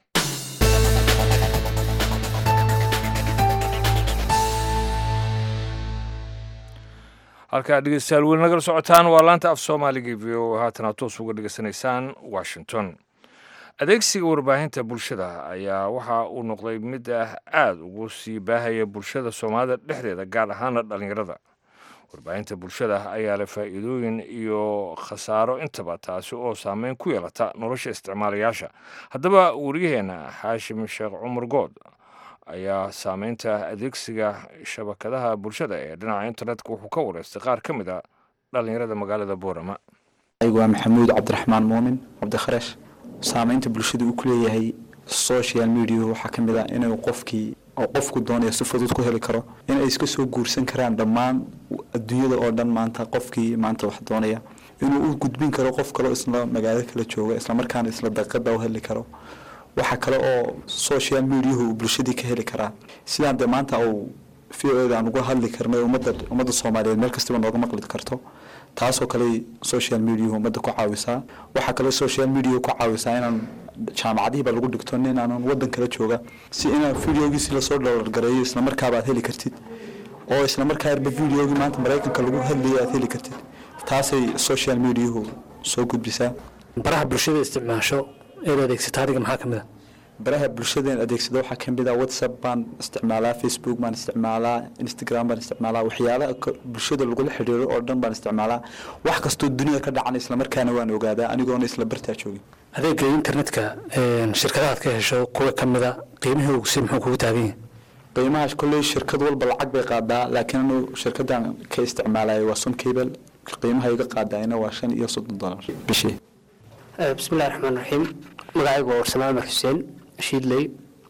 halkaa dhegeystayaal weli nagala socotaan waa laanta af Soomaaliga v.o. haatana toos uga dhegeysanaysaan Washington. adeegsiga warbaahinta bulshada ayaa waxa uu noqday mid aad ugu sii baahaya bulshada Soomaalida dhexdeeda gaar ahaan dhalinyarada. warbaahinta bulshada ayaa leh faa'iidooyin iyo khasaaro intaba taasi oo saameyn ku yeelata nolosha isticmaalayaasha. haddaba wariyaheena Haashim Sheekh Cumar Good ayaa saameynta adeegsiga shabakadaha bulshada ee dhinaca internetka wuxuu ka wareystay qaar ka mid ah dhalinyarada magaalada Boorama. waa Maxamuud Cabdiraxmaan Muumin Cabdikhareesh. saameynta bulshada uu ku leeyahay social media waxa ka mid ah inuu qofku doonayo si fudud ku heli karo in ay iska soo guursan karaan dhammaan adduunyada oo dhan maanta qofkii maanta wax doonaya inuu u gudbin karo qof kale isla magaalada kala jooga isla markaana isla daqiiqada u heli karo. waxa kale oo social media uu bulshadii ka heli karaa sidaan de maanta uu fiiceeda aan uga hadli karnay ummadda Soomaaliyeed meel kasta nooga maqli karto. taasoo kale social media ummadda ku caawisaa. waxa kale social media ku caawisaa inaan jaamacadihiba lagu dhigto in aan wadan kala jooga si inaan videogiisa la soo dhawrgareeyo isla markaaba aad heli kartid oo isla markaaba videogi maanta Mareykanka lagu hadlayo aad heli kartid. taasay social media soo gudbisaa. baraha bulshada isticmaasho ee adeegsata adiga maxaa kamid ah? baraha bulshada adeegsado waxa kamid ah WhatsApp baan isticmaalaa, Facebook baan isticmaalaa, Instagram baan isticmaalaa, waxyaalaha bulshada lagu xiriiro oo dhan baan isticmaalaa. wax kasto dunida ka dhacan isla markaana waan ogaadaa anigoona isla bartaa joogin. adeega internetka shirkadaha ka hesho kuwa kamid ah qiimaha ugu muxuu kugu taagan yahay? qiimaha kulli shirkad walba lacag bay qaadaa laakiin shirkadan ka isticmaalay waa Sun Cable qiimaha iga qaadayna waa $35 bishii. bismillaahir rahmaanir rahiim. magacaygu waa Warsamaad Xuseen Shiidley.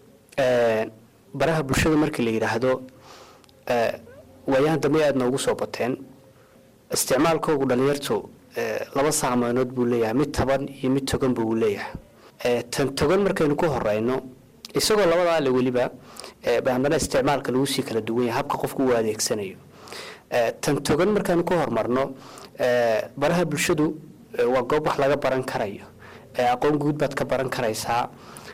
baraha bulshada markii la yiraahdo wayaan dambe aad noogu soo bateen isticmaalkooda dhalinyartu laba saameynood buu leeyahay, mid taban iyo mid togan buu leeyahay. tan togan markaynu ku horeyno isagoo labada la waliba baahmada isticmaalka lagu sii kala duwan yahay habka qofku uu adeegsanayo. tan togan markaynu ku hormarno baraha bulshadu waa goob wax laga baran karayo. aqoon guud baad ka baran karaysaa.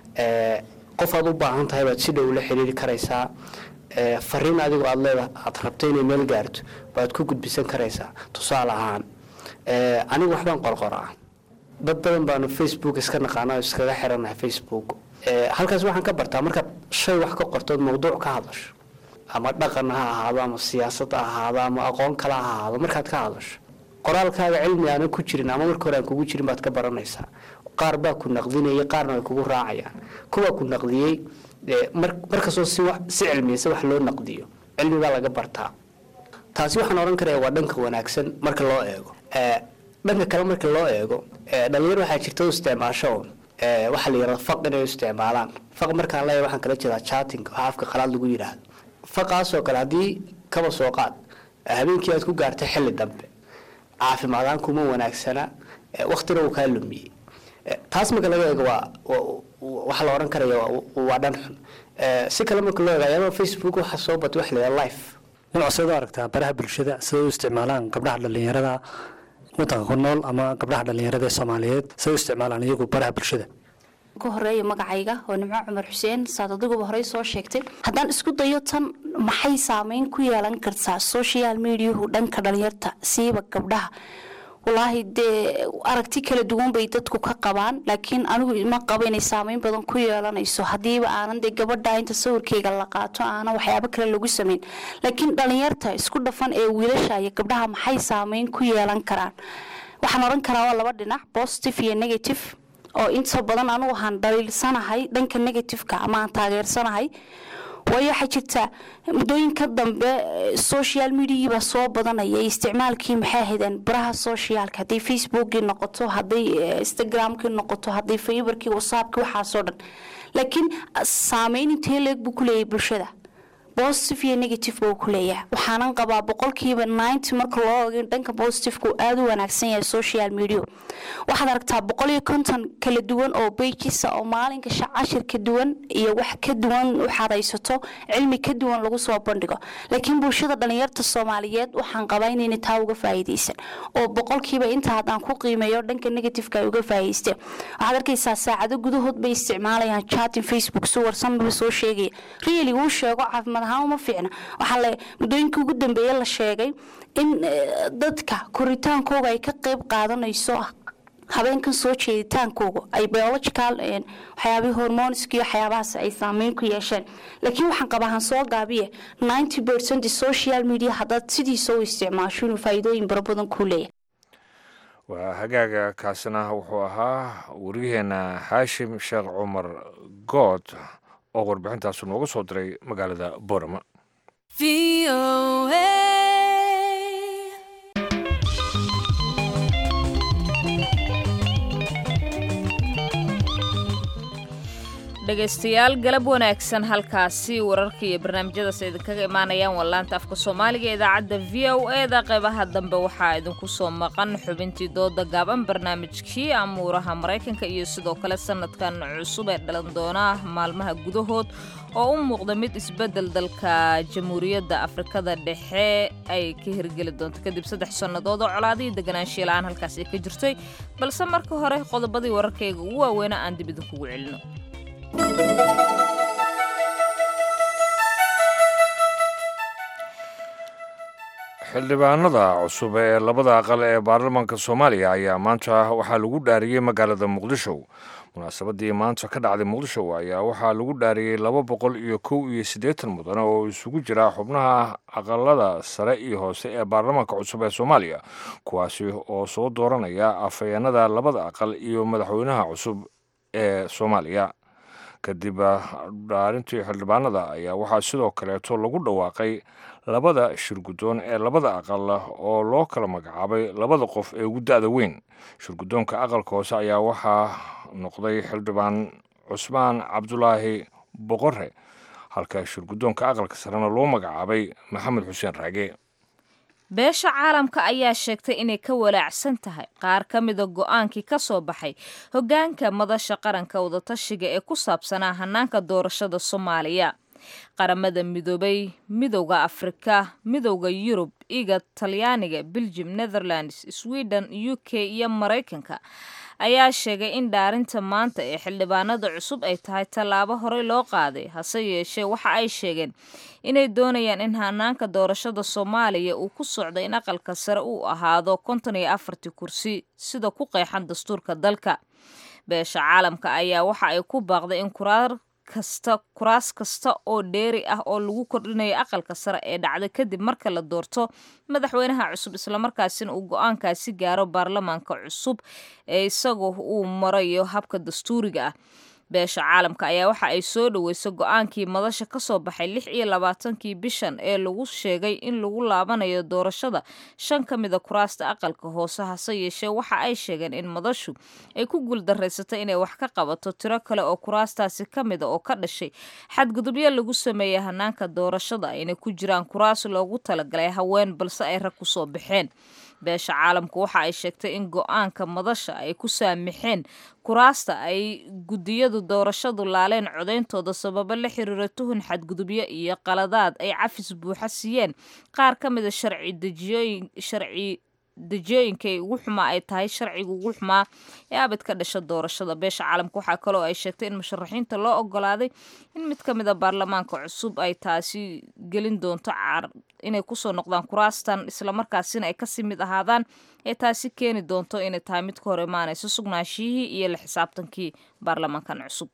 qof aad u baahan tahay baad si dhow la xiriiri karaysaa. fariin adigu aad leedahay aad rabtay inay meel gaarto baad ku gudbisan karaysaa. tusaale ahaan anigu waxbaan qorqoraa. dad badan baan Facebook iska naqaanaa iskaga xiranahay Facebook. halkaas waxaan ka bartaa marka shay wax ka qortood mowduuc ka hadasho ama dhaqan ha ahaado ama siyaasad ha ahaado ama aqoon kale ha ahaado markaad ka hadasho qoraalkaaga cilmi aan ku jirin ama marka hore aan kugu jirin baad ka baranaysaa. qaar baa ku naqdinaya qaarna way kugu raacayaan. kuwa ku naqdiyay markasoo si cilmiyeysan wax loo naqdiyo cilmi baa laga bartaa. taasi waxaan oran karaa waa dhanka wanaagsan marka loo eego. dhanka kale marka loo eego dhalinyaro waxaa jirta oo isticmaasho waxa la yiraahdo faq inay isticmaalaan. faq markaan leeyahay waxaan kala jeedaa chatting oo afka qalaad lagu yiraahdo. faqaasoo kale hadii kaba soo qaad habeenkii aad ku gaartay xilli dambe caafimaadaan kuma wanaagsana waqtiga uu ka lumiyay. taas marka laga eego waxa la oran karayaa waa dhan xun. si kale marka loo eego Facebook waxa soo batay wax la live dhinaca sidoo aragtaa baraha bulshada sida u isticmaalaan gabdhaha dhalinyarada wadanka ku nool ama gabdhaha dhalinyarada ee Soomaaliyeed sida u isticmaalaan iyagu baraha bulshada ku horeeyo magacayga oo Nimco Cumar Xuseen saad adiguba horey soo sheegtay haddaan isku dayo tan maxay saameyn ku yeelan kartaa social media dhanka dhalinyarta siiba gabdhaha والله دي أركتي كلا دوون بيتت كوكا قبان لكن أنا ما قبيني سامين بدن كوي لنا يسوع هدي أنا دي قبل داين تصور كي قلقاتو أنا وحياة بكرة اللي جسمين لكن دليرتا اسكود دفن ويلاشا يقبلها محي سامين كوي لنا كران وحنا رن كرا والله بدنا بوزيتيف يا نيجاتيف أو إنت بدن أنا وحن دليل سنة هاي دنك النيجاتيف كأما تغير سنة هاي وهي حجتها مدوين كدم بالسوشيال ميديا بصوب بدنا يستعمال كي محاهدا برها السوشيال كهدي فيسبوك النقطة هدي انستغرام كي النقطة هدي فايبر كي واتساب كي وحاسودا لكن سامين تيلك بكلية برشدة بوزيتيف iyo negative buu ku leeyahay waxaan qabaa boqolkiiba 90 marka loo eego dhanka positive ku aad u wanaagsan yahay social media waxaad aragtaa 150 kala duwan oo pages oo maalinka shaqashir ka duwan iyo wax ka duwan u xaraysato cilmi ka duwan lagu soo bandhigo laakiin bulshada dhalinyarta Soomaaliyeed waxaan qabaa inay taa uga faa'iideysan oo boqolkiiba inta hadaan ku qiimeeyo dhanka negative ka uga faa'iideystay waxaad arkaysaa saacado gudahood bay isticmaalayaan chatting Facebook suwar sanba soo sheegay really uu sheego caafimaad ما فينا وحلا مدوينك ugu dambeeyay la sheegay in dadka koritaankooda ay ka qayb qaadanayso habeenkan soo jeeditaankooda ay biological waxyaabaha hormoneska iyo waxyaabahaas ay saameyn ku yeesheen laakiin waxaan qabaa soo gaabiye 90% social media hadda sidii soo isticmaasho inuu faa'iidooyin badan ku leeyahay waa hagaaga kaasina wuxuu ahaa wariyaheena Haashim Sheekh Cumar Good oo warbixintaas nooga soo diray magaalada Boorama. dhegeystayaal galab wanaagsan halkaasi wararka iyo barnaamijyadaas idinkaga imaanayaan walaanta afka Soomaaliga idaacadda VOA-da qaybaha dambe waxaa idinku soo maqan xubintii dooda gaaban barnaamijkii amuuraha Mareykanka iyo sidoo kale sanadkan cusub ee dhalan doona maalmaha gudahood oo u muuqda mid isbedel dalka Jamhuuriyadda Afrikada Dhexe ay ka hirgeli doonto kadib 3 sanadood oo colaadii deganaanshiye la'aan halkaas ka jirtay balse marka hore qodobadii wararkayga ugu waaweyn aan dib idinku celino xildhibaanada cusub ee labada aqal ee baarlamaanka Soomaaliya ayaa maanta waxaa lagu dhaariyay magaalada Muqdisho munaasabadii maanta ka dhacday Muqdisho ayaa waxaa lagu dhaariyay 281 mudan oo isugu jira xubnaha aqalada sare iyo hoose ee baarlamaanka cusub ee Soomaaliya kuwaasi oo soo dooranaya afayeenada labada aqal iyo madaxweynaha cusub ee Soomaaliya kadib dhaarintii xildhibaanada ayaa waxaa sidoo kaleeto lagu dhawaaqay labada shirgudoon ee labada aqal oo loo kala magacaabay labada qof ee ugu da'da weyn shirgudoonka aqalka hoose ayaa waxaa noqday xildhibaan Cusmaan Cabdulaahi Boqorre halka shirgudoonka aqalka sarena loo magacaabay Maxamed Xuseen Raage beesha caalamka ayaa sheegtay inay ka walaacsan tahay qaar ka mid ah go'aankii ka soo baxay hoggaanka madasha qaranka wadatashiga ee ku saabsanaa hanaanka doorashada Soomaaliya qaramada midoobay midowga Afrika midowga Yurub iga Talyaaniga Belgium Netherlands Sweden UK iyo Mareykanka ayaa sheegay in dhaarinta maanta ee xildhibaanada cusub ay tahay tallaabo hore loo qaaday hase yeeshee waxa ay sheegeen inay doonayaan in hanaanka doorashada Soomaaliya uu ku socdo in aqalka sare uu ahaado 54 kursi sida ku qeexan dastuurka dalka beesha caalamka ayaa waxa ay ku baaqday in kuraas kasta oo dheeri ah oo lagu kordhinayo aqalka sare ee dhacday kadib marka la doorto madaxweynaha cusub isla markaasina uu go'aankaasi gaaro baarlamaanka cusub ee isagoo uu marayo habka dastuuriga ah beesha caalamka ayaa waxa ay soo dhaweysay go'aankii madasha ka soo baxay 26 bishan ee lagu sheegay in lagu laabanayo doorashada 5 kamid ah kuraasta aqalka hoose hase yeeshee waxa ay sheegeen in madashu ay ku guuldareysatay inay wax ka qabato tiro kale oo kuraastaasi kamid ah oo ka dhashay xadgudubyo lagu sameeyay hanaanka doorashada inay ku jiraan kuraas loogu talagalay haween balse ay rag ku soo baxeen beesha caalamku waxa ay sheegtay in go-aanka madasha ay ku saamixeen kuraasta ay guddiyadu doorashadu laaleen codeyntooda sababo la xiriira tuhun xadgudubyo iyo qaladaad ay cafis buuxa siiyeen qaar ka mida sharci dejiyooyinkay ugu xumaa ay tahay sharciga ugu xumaa ee abid ka dhasha doorashada beesha caalamka waxaa kaloo ay sheegtay in musharaxiinta loo ogolaaday in mid ka mida baarlamaanka cusub ay taasi gelin doonto inay kusoo noqdaan kuraastan islamarkaasina ay kasii mid ahaadaan ee taasi keeni doonto inay tahay mid ka hor imaanayso sugnaanshihii iyo la xisaabtankii baarlamaankan cusub.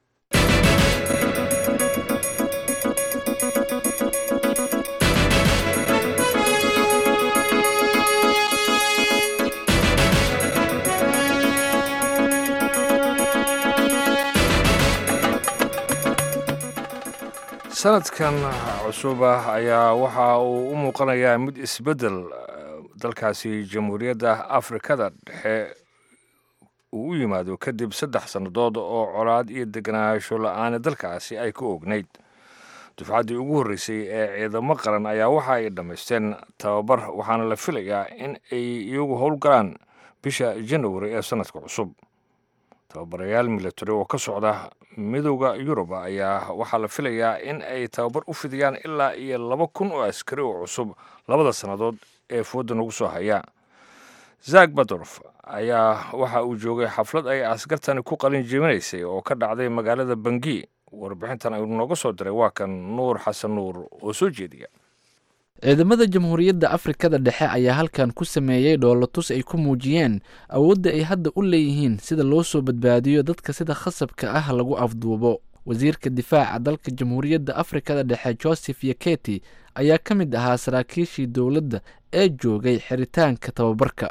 sanadkan cusub ayaa waxa uu u muuqanayaa mid isbeddel dalkaasi jamhuuriyadda afrikada dhexe uu u yimaado kadib 3 sannadood oo colaad iyo deganaansho la-aan dalkaasi ay ka ognayd. dufcaddii ugu horreysay ee ciidamo qaran ayaa waxa ay dhammaysteen tababar waxaana la filayaa in ay iyagu howlgalaan bisha janawari ee sanadka cusub. tababarayaal military oo ka socda midowda yurub ayaa waxaa la filayaa in ay tababar u fidiyaan ilaa iyo 2,000 oo askari oo cusub 2 sannadood ee fooda nagu soo haya. zak badorf ayaa waxa uu joogay xaflad ay askartani ku qalin jebinaysay oo ka dhacday magaalada bangi. warbixintan ayuu nooga soo diray waa kan nuur xasan nuur oo soo jeediya. ciidamada jamhuuriyadda afrikada dhexe ayaa halkan ku sameeyey dhoolatus ay ku muujiyeen awoodda ay hadda u leeyihiin sida loo soo badbaadiyo dadka sida khasabka ah lagu afduubo. wasiirka difaaca dalka jamhuuriyadda afrikada dhexe joseph yaketi ayaa ka mid ahaa saraakiishii dowladda ee joogay xiritaanka tababarka.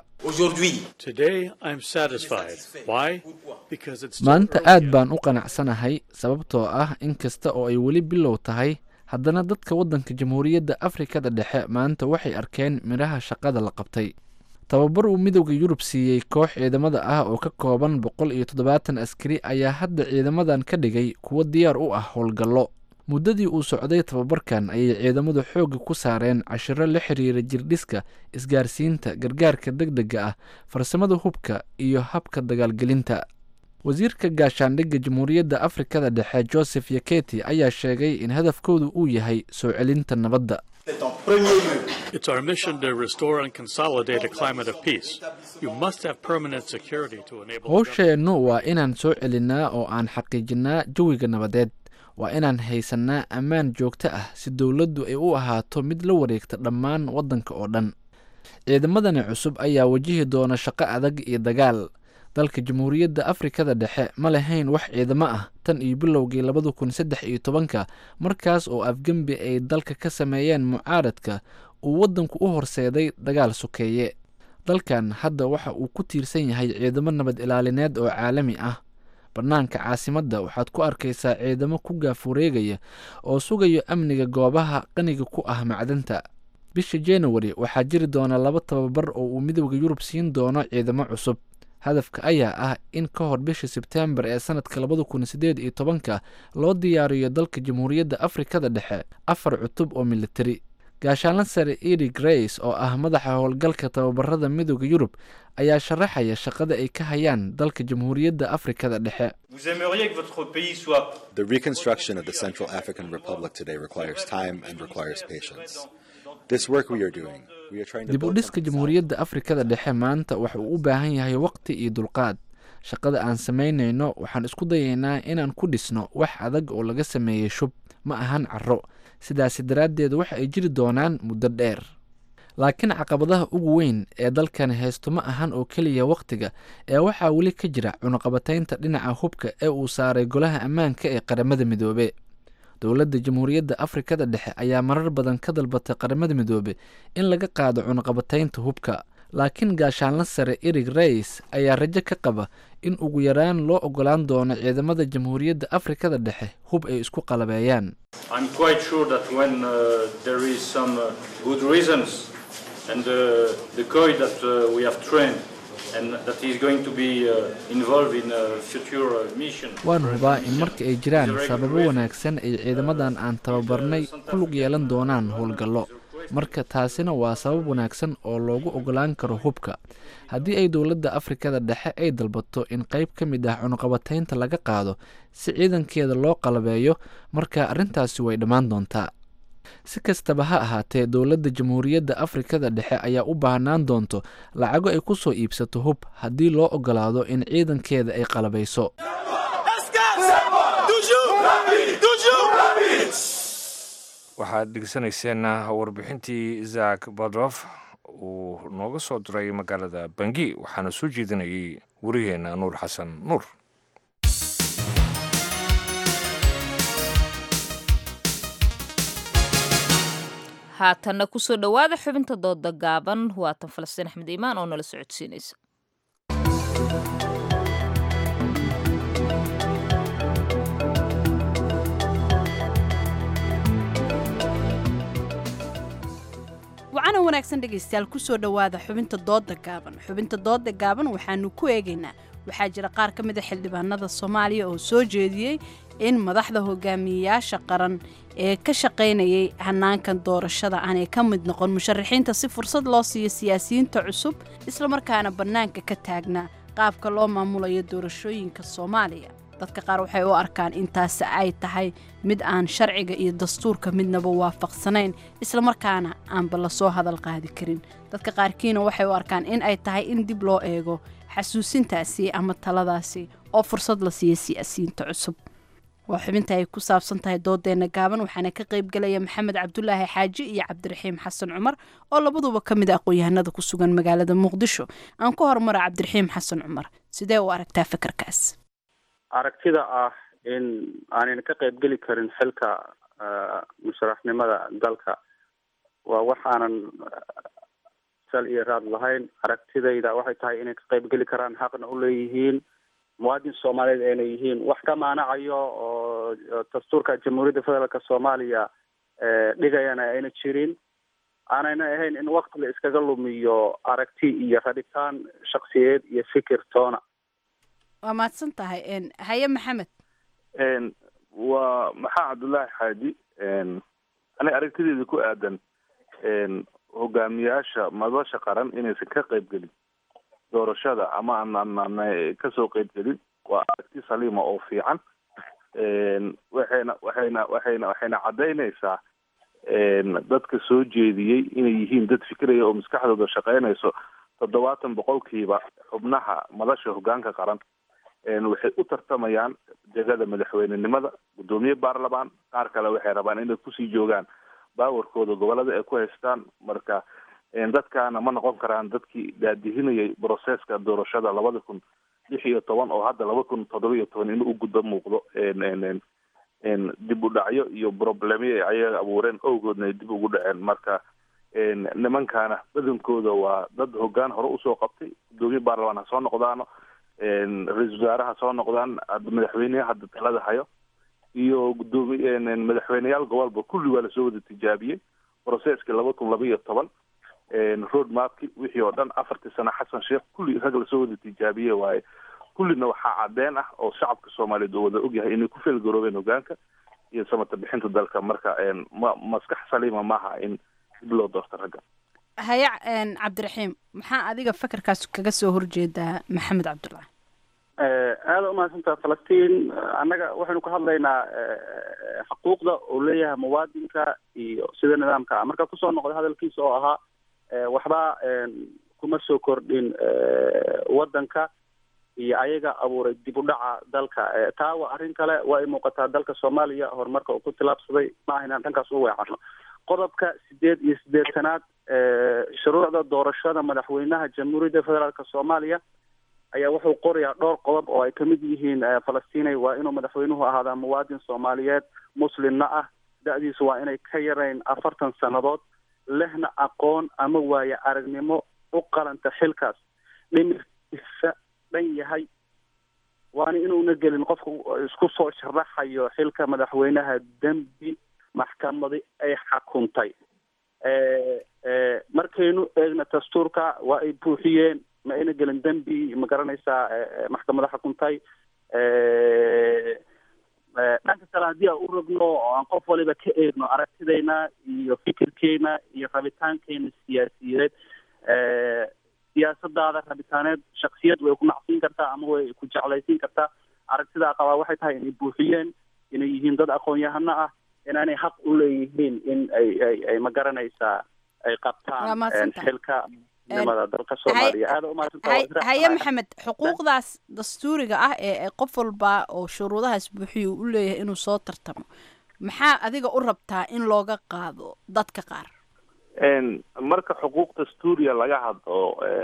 maanta aad baan u qanacsanahay sababtoo ah in kasta oo ay weli bilow tahay haddana dadka waddanka jamhuuriyadda afrikada dhexe maanta waxay arkeen midhaha shaqada la qabtay. tababar uu midowda yurub siiyey koox ciidamada ah oo ka kooban 170 askari ayaa hadda ciidamadan ka dhigay kuwo diyaar u ah howlgallo. muddadii uu socday tababarkan ayay ciidamadu xoogga ku saareen cashiro la xiriira jirdhiska, isgaarsiinta, gargaarka degdega ah, farsamada hubka iyo habka dagaalgelinta. wasiirka gaashaandhigga jamhuuriyadda afrikada dhexe joseph yaketi ayaa sheegay in hadafkoodu uu yahay soo celinta nabadda. howsheennu waa inaan soo celinaa oo aan xaqiijinaa jawiga nabadeed. waa inaan haysannaa ammaan joogto ah si dowladdu ay u ahaato mid la wareegta dhammaan waddanka oo dhan. ciidamadani cusub ayaa wajihi doona shaqo adag iyo dagaal. dalka jamhuuriyadda afrikada dhexe ma lahayn wax ciidamo ah tan iyo bilowgii 2013 markaas oo afgembi ay dalka ka sameeyeen mucaaradka uu waddanku u horseeday dagaal sokeeye. dalkan hadda waxa uu ku tiirsan yahay ciidamo nabad ilaalineed oo caalami ah. bannaanka caasimadda waxaad ku arkaysaa ciidamo ku gaafureegaya oo sugayo amniga goobaha qaniga ku ah macdanta. bisha january waxaa jiri doona 2 tababar oo uu midowda yurub siin doono ciidamo cusub. hadafka ayaa ah in ka hor bisha sebtembar ee sanadka 2018 loo diyaariyo dalka jamhuuriyadda afrikada dhexe 4 cutub oo militari. gaashaanla sare edi grace oo ah madaxa howlgalka tababarada midowda yurub ayaa sharaxaya shaqada ay ka hayaan dalka jamhuuriyadda afrikada dhexe. The reconstruction of the Central African Republic today requires time and requires patience. dib u dhiska jamhuuriyadda afrikada dhexe maanta waxa uu u baahan yahay waqti iyo dulqaad. shaqada aan samaynayno waxaan isku dayaynaa inaan ku dhisno wax adag oo laga sameeyey shub, ma ahan carro. sidaasi daraaddeed waxa ay jiri doonaan muddo dheer. laakiin caqabadaha ugu weyn ee dalkan haysto ma ahan oo keliya waqtiga ee waxaa weli ka jira cunaqabataynta dhinaca hubka ee uu saaray golaha ammaanka ee qaramada midoobe. dowladda jamhuuriyadda afrikada dhexe ayaa marar badan ka dalbatay qaramada midoobe in laga qaado cunaqabataynta hubka. laakiin gaashaanla sare erig rais ayaa rajo ka qaba in ugu yaraan loo ogolaan doono ciidamada jamhuuriyadda afrikada dhexe hub ay isku qalabeeyaan. waan hubaa in marka ay jiraan sababo wanaagsan ay ciidamadan aan tababarnay ku lug yeelan doonaan howlgallo. marka taasina waa sabab wanaagsan oo loogu ogolaan karo hubka. haddii ay dowladda Afrikada Dhexe ay dalbato in qayb ka mid ah cunaqabataynta laga qaado si ciidankeeda loo qalabeeyo, marka arrintaasi way dhammaan doontaa. si kastaba ha ahaatee, dowladda Jamhuuriyadda Afrikada Dhexe ayaa u baahnaan doonto lacago ay ku soo iibsato hub haddii loo ogolaado in ciidankeeda ay qalabayso. waxaad dhegeysanayseen warbixintii Zak Badrof uu nooga soo diray magaalada Bangi, waxaana soo jeedinayay wariyeena Nuur Xasan Nuur. haatanna kusoo dhowaada xubinta dooda gaaban, waatan Falastiin Axmed Iimaan oo nala socodsiinaysa. wacana wanaagsan dhegaystayaal kusoo dhowaada xubinta dooda gaaban. xubinta dooda gaaban waxaanu ku eegaynaa waxaa jira qaar ka mid a xildhibaanada Soomaaliya oo soo jeediyey in madaxda hogaamiyayaasha qaran ee ka shaqaynayay hanaankan doorashada aanay ka mid noqon musharaxiinta si fursad loo siiyo siyaasiyiinta cusub, isla markaana bannaanka ka taagnaa qaabka loo maamulayo doorashooyinka Soomaaliya. dadka qaar waxay u arkaan intaasi ay tahay mid aan sharciga iyo dastuurka midnaba waafaqsanayn, isla markaana aanba la soo hadal qaadi karin. dadka qaarkiina waxay u arkaan in ay tahay in dib loo eego xasuusintaasi ama taladaasi oo fursad la siiyo siyaasiyiinta cusub. waa xubinta ay ku saabsan tahay doodeena gaaban, waxaana ka qayb galaya Maxamed Cabdulaahi Xaaji iyo Cabdiraxiim Xasan Cumar oo labaduba ka mid ah aqoon-yahanada ku sugan magaalada Muqdisho. aan ku hormara Cabdiraxiim Xasan Cumar, sidee u aragtaa fikirkaas? aragtida ah in aanan ka qayb geli karin xilka musharaxnimada dalka waa waxaanan sal iyo raad lahayn. aragtidayda waxay tahay inay ka qayb geli karaan, xaqna u leeyihiin, muwaadin Soomaaliyeed ayna yihiin. wax ka maanacayo oo dastuurka Jamhuuriyadda Federaalka Soomaaliya dhigayana ayna jirin, aanayna ahayn in waqti la iskaga lumiyo aragti iyo raditaan shakhsiyeed iyo fikir toona. waa mahadsan tahay. haye Maxamed. waa maxaa Cabdulaahi Xaaji. aniga aragtideeda ku aadan hogaamiyaasha madasha qaran inaysan ka qayb gelin doorashada ama aan kasoo qayb gelin waa aragti saliima oo fiican. waxayna cadaynaysaa dadka soo jeediyey inay yihiin dad fikiraya oo maskaxdooda shaqaynayso. 70% xubnaha madasha hogaanka qaran waxay u tartamayaan jagada madaxweynenimada, gudoomiye baarlamaan. qaar kale waxay rabaan inay kusii joogaan baawarkooda gobolada ay ku haystaan. marka dadkaana ma noqon karaan dadkii daadihinayay broseska doorashada 2016 oo hadda 2017 inuu u gudbo muuqdo. dib u dhacyo iyo problemyo ay ayaga abuureen awgoodna ay dib ugu dhaceen. marka nimankaana badankooda waa dad hogaan hore usoo qabtay, gudoomiye baarlamaan ha soo noqdaano, ra-iisul wasaaraha soo noqdaan, madaxweyneha hadda talada hayo, iyo gudoomiye madaxweyneyaal gobolba kulli waa lasoo wada tijaabiyey processkii 2012 road mapki wixii oo dhan 4 sano Xasan Sheekh kulli rag lasoo wada tijaabiyey waaye. kullina waxaa cadeen ah oo shacabka Soomaaliyeed oo wada ogyahay inay ku feelgaroobeen hogaanka iyo samata bixinta dalka. marka maskax saliima maaha in dib loo doorto ragga. haye Cabdiraxiim, maxaa adiga fikirkaas kaga soo horjeedaa Maxamed Cabdulaahi? aada umahadsantaha Falastiin. annaga waxaynu ka hadlaynaa xuquuqda uu leeyahay muwaadinka iyo sida nidaamka. marka kusoo noqday hadalkiisa oo ahaa waxba kuma soo kordhin wadanka iyo ayaga abuuray dib u dhaca dalka. taa waa arrin kale. waa ay muuqataa dalka Soomaaliya horumarka uu ku tilaabsaday, ma aha inaan dhankaas u weecarno. qodobka 8 shuruucda doorashada madaxweynaha Jamhuuriyadda Federaalka Soomaaliya ayaa wuxuu qorayaa dhowr qodob oo ay ka mid yihiin Falastiinay waa inuu madaxweynuhu ahaadaa muwaadin Soomaaliyeed, muslimna ah, da'diisu waa inay ka yarayn 40 sannadood, lehna aqoon ama waaye aragnimo u qalanta xilkaas, dhimirkiisa dhan yahay, waana inuuna gelin qofka isku soo sharaxayo xilka madaxweynaha dembi maxkamadi ay xukuntay. markaynu eegna dastuurka waa ay buuxiyeen, ma ayna gelin dembi ma garanaysaa maxkamada xukuntay. dhanka kale haddii aan u rogno oo aan qof waliba ka eegno aragtidayna iyo fikirkeena iyo rabitaankeena siyaasiyeed siyaasadaada rabitaaneed shaksiyad way ku nacsiin kartaa ama way ku jeclaysiin kartaa. aragtidaa qabaa waxay tahay inay buuxiyeen, inay yihiin dad aqoon-yahano ah, inaanay xaq u leeyihiin in ay ma garanaysaa ay qabtaan xilka nimada dalka Soomaaliya. aada haye maxamed, xuquuqdaas dastuuriga ah ee qof walba oo shuruudahaas buuxiyo u leeyahay inuu soo tartamo, maxaa adiga u rabtaa in looga qaado dadka qaar? marka xuquuq dastuuriya laga hadlo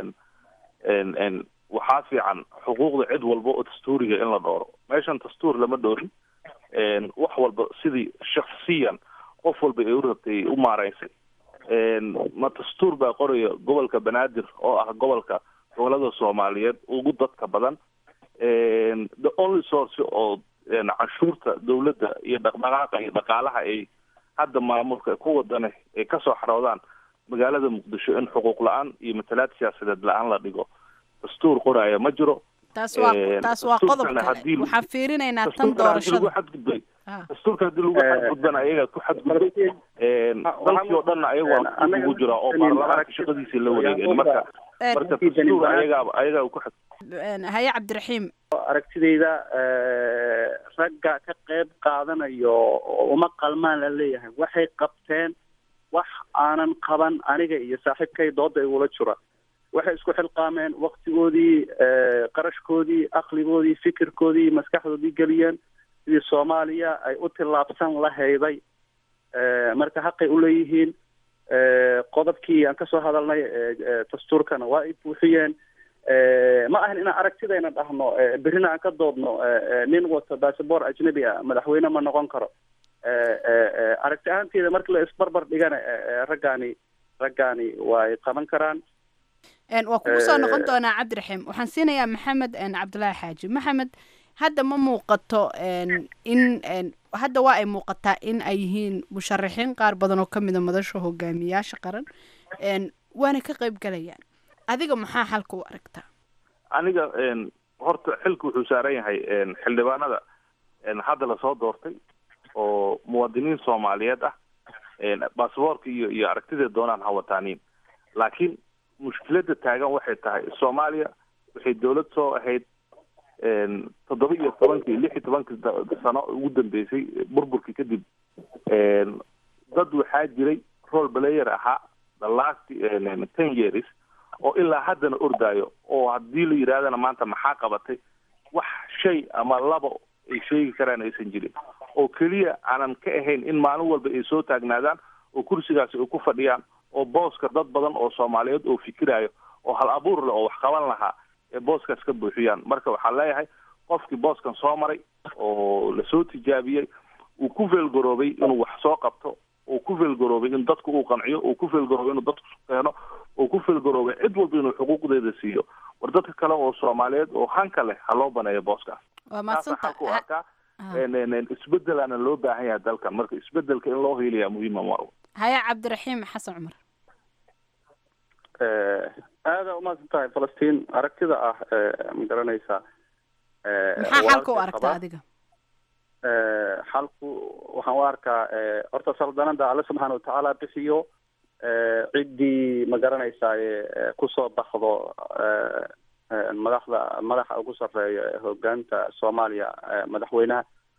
waxaa fiican xuquuqda cid walba oo dastuuriga in la dhooro. meeshan dastuur lama dhoorin, wax walba sidii shaksiyan qof walba ay u rabtay u maareysay. ma dastuur baa qoraya gobolka banaadir oo ah gobolka gobolada Soomaaliyeed ugu dadka badan, the only source oo canshuurta dawladda iyo dhaqdhaqaaqa iyo dhaqaalaha ay hadda maamulka ku wadane ay kasoo xaroodaan magaalada Muqdisho in xuquuq la-aan iyo matalaad siyaasadeed la-aan la dhigo. dastuur qoraya ma jiro. taas waa qodob kale. waxaan fiirinaynaa tan doorashada. dastuurka haddii lagu xadgudbana ayagaa ku xadgudbay, dalkii oo dhanna ayagaa ugu jira oo baarlamaanka shaqadiisii la wareegeen. marka dastuur ayagaa ku xadgudbay. haye Cabdiraxiim, aragtidayda ragga ka qayb qaadanayo uma qalmaan la leeyahay, waxay qabteen wax aanan qaban aniga iyo saaxiibkay dooda igula jira. waxay isku xilqaameen waktigoodii, qarashkoodii, aqligoodii, fikirkoodii, maskaxdoodii geliyeen sidii Soomaaliya ay u tillaabsan lahayday. marka xaqay u leeyihiin. qodobkii aan kasoo hadalnay dastuurkana waa ay buuxiyeen. ma ahan inaan aragtidayna dhahno berrina aan ka doodno nin wata basaboor ajnabi ah madaxweyne ma noqon karo. aragti ahaanteeda marka la isbarbar dhigana raggaani way qaban karaan. waa kugu soo noqon doonaa Cabdiraxiim. waxaan siinayaa maxamed cabdulaahi xaaji. maxamed, hadda ma muuqato in hadda waa ay muuqataa in ay yihiin musharaxiin qaar badan oo kamida madasha hogaamiyaasha qaran, waana ka qayb galayaan. adiga maxaa xalka u aragtaa? aniga horta xilku wuxuu saaran yahay xildhibaanada hadda lasoo doortay oo muwaadiniin Soomaaliyeed ah, baasaboorka iyo aragtida doonaan ha wataaniin. laakiin mushkilada taagan waxay tahay Soomaaliya waxay dawlad soo ahayd 16 sano ugu dambeysay burburkii kadib. dad waxaa jiray role player ahaa the last 10 years oo ilaa haddana ordaayo, oo haddii la yidhaahdana maanta maxaa qabatay wax shay ama labo ay sheegi karaan aysan jirin, oo keliya aanan ka ahayn in maalin walba ay soo taagnaadaan oo kursigaasi ay ku fadhiyaan, oo booska dad badan oo Soomaaliyeed oo fikirayo oo hal abuur leh oo wax qaban lahaa ee booskaas ka buuxiyaan. marka waxaan leeyahay qofkii booskan soo maray oo lasoo tijaabiyey uu ku feelgaroobay inuu wax soo qabto, uu ku feelgaroobay in dadku uu qanciyo, uu ku feelgaroobay inuu dadku keeno, uu ku feelgaroobay cid walba inuu xuquuqdeeda siiyo. war dadka kale oo Soomaaliyeed oo hanka leh ha loo baneeyo booskaas. waa maadsantahay. isbedelaana loo baahan yahay dalkan, marka isbedelka in loo hiiliyaa muhiima mar. haye Cabdiraxiim xasan cumar. aada umaasan tahay Falastiin. aragtida ah ma garanaysaa maxaa xalka u aragtaa adiga? xalku waxaan u arkaa horta saldanada alle subxaana watacaala bixiyo ciddii ma garanaysaa kusoo baxdo madaxa ugu sarreeya hogaanta Soomaaliya, madaxweynaha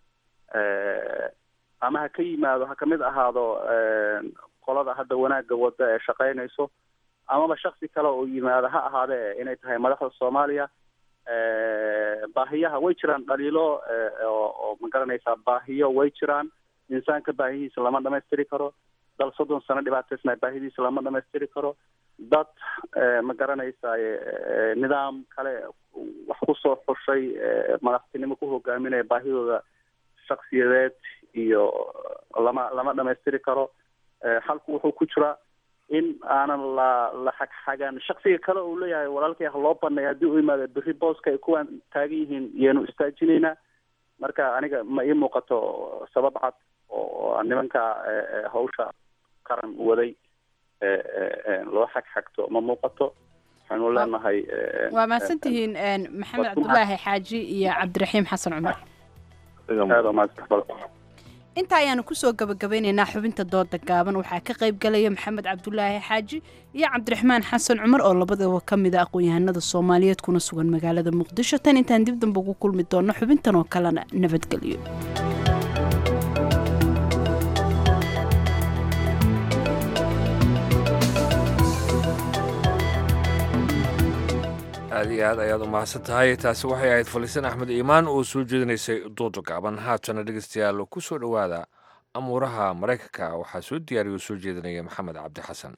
ama ha ka yimaado ha kamid ahaado qolada hadda wanaagga wada ee shaqaynayso, amaba shaksi kale oo yimaada ha ahaadee inay tahay madaxda Soomaaliya. baahiyaha way jiraan, dhaliilo oo ma garanaysaa baahiyo way jiraan. insaanka baahihiisa lama dhamaystiri karo. dal 30 sano dhibaataysnaa baahidiisa lama dhamaystiri karo. dad ma garanaysaa nidaam kale wax kusoo xushay madaxtinimo ku hogaaminaya baahidooda shaksiyadeed iyo lama dhamaystiri karo. xalku wuxuu ku jiraa in aanan la xagxagan shaksiga kale uu leeyahay walaalkay ha loo baneeyo haddii uu yimaado berri booska ay kuwaan taagan yihiin iyaanu istaajinaynaa. marka aniga ma ii muuqato sabab cad oo nimanka hawsha qaran waday loo xagxagto ma muuqato. waxaanu leenahay waa mahadsantihiin maxamed cabdulaahi xaaji iyo Cabdiraxiim xasan cumar. inta ayaanu kusoo gabagabeynaynaa xubinta dooda gaaban waxaa ka qayb galaya maxamed cabdulaahi xaaji iyo cabdiraxmaan xasan cumar oo labadaba ka mid a aqoon-yahanada soomaaliyeed kuna sugan magaalada muqdisho tan intaan dib damba ugu kulmi doonno xubintan oo kalena nabadgelyo. aad iyo aad ayaad u mahadsan tahay. taasi waxay ahayd faliisaan axmed iimaan oo soo jeedinaysay dooda gaaban. haatana dhegeystayaal ku soo dhowaada amuuraha maraykanka waxaa soo diyaariya oo soo jeedinaya maxamed cabdi xasan.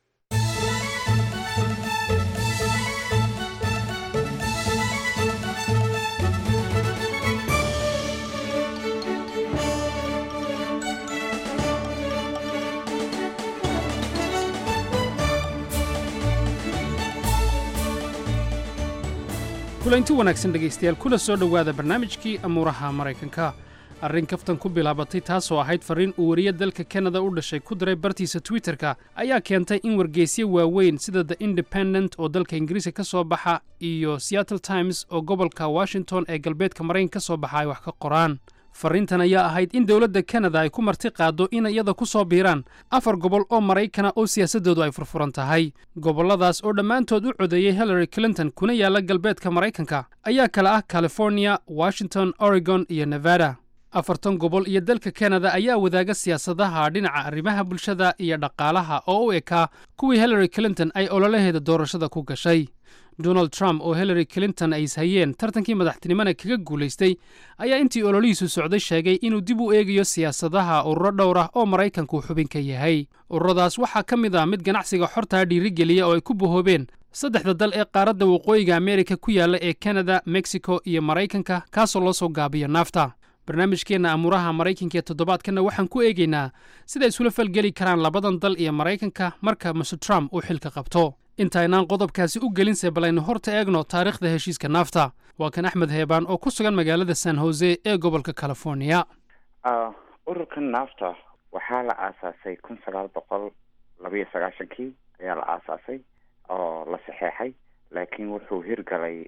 kulanti wanaagsan dhegaystayaal kula soo dhowaada barnaamijkii amuuraha maraykanka. arrin kaftan ku bilaabatay taasoo ahayd farriin uu wariye dalka kanada u dhashay ku diray bartiisa twitterka ayaa keentay in wargeysyo waaweyn sida the independent oo dalka ingiriiska ka soo baxa iyo seattle times oo gobolka washington ee galbeedka maraykanka ka soo baxa ay wax ka qoraan. farriintan ayaa ahayd in dowladda kanada ay ku marti qaaddo in iyada ku soo biiraan 4 gobol oo maraykana oo siyaasaddoodu ay furfuran tahay. gobolladaas oo dhammaantood u codeeyey hillary clinton kuna yaalla galbeedka maraykanka ayaa kale ah california, washington, oregon iyo nevada. 40 gobol iyo dalka kanada ayaa wadaaga siyaasadaha dhinaca arrimaha bulshada iyo dhaqaalaha oo u ekaa kuwii hillary clinton ay ololaheeda doorashada ku gashay. donald trump oo hillary clinton ay ishayeen tartankii madaxtinimona kaga guulaystay ayaa intii ololihiisu socday sheegay inuu dib u eegayo siyaasadaha ururo dhowr ah oo maraykanku xubin ka yahay. ururadaas waxaa ka mid ah mid ganacsiga xortaa dhiirigeliya oo ay ku bohoobeen 3 dal ee qaaradda waqooyiga ameerika ku yaalla ee kanada, mexico iyo maraykanka kaasoo loo soo gaabiyo naafta. barnaamijkeenna amuuraha maraykanka ee toddobaadkanna waxaan ku eegaynaa sida ay isula falgeli karaan labadan dal iyo maraykanka marka mr trump uu xilka qabto. intaynaan qodobkaasi u gelinse balaynu horta eegno taariikhda heshiiska naafta. waa kan axmed heebaan oo ku sugan magaalada san jose ee gobolka california. ururkan naafta waxaa la aasaasay 1929 ayaa la aasaasay oo la saxeexay laakiin wuxuu hirgalay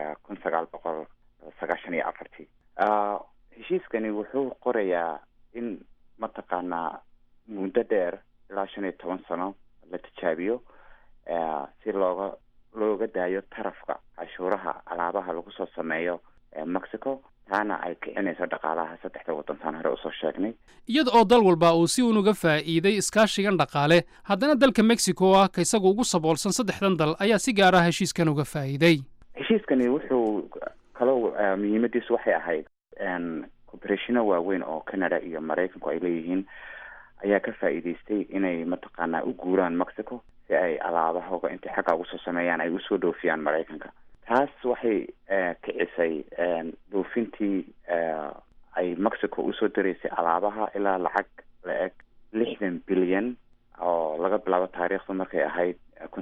1994. heshiiskani wuxuu qorayaa in mataqaanaa muddo dheer ilaa 15 sano la tijaabiyo si looga daayo tarafka cashuuraha alaabaha lagu soo sameeyo mexico taana ay kicinayso dhaqaalaha 3 waddan saan hore usoo sheegnay. iyada oo dal walba uu si unuga faa'iiday iskaashigan dhaqaale haddana dalka mexico ah ka isagu ugu saboolsan 3 dal ayaa si gaar ah heshiiskan uga faa'iiday. heshiiskani wuxuu kaloo muhiimadiisu waxay ahayd cooperationa waaweyn oo canada iyo maraykanku ay leeyihiin ayaa ka faa'iidaystay inay mataqaanaa u guuraan mexico si ay alaabahooga intay xagga ugu soo sameeyaan ay usoo dhoofiyaan maraykanka. taas waxay kicisay dhoofintii ay mexico usoo diraysay alaabaha ilaa lacag la-eg 60 bilyan oo laga bilaabo taariikhdu markay ahayd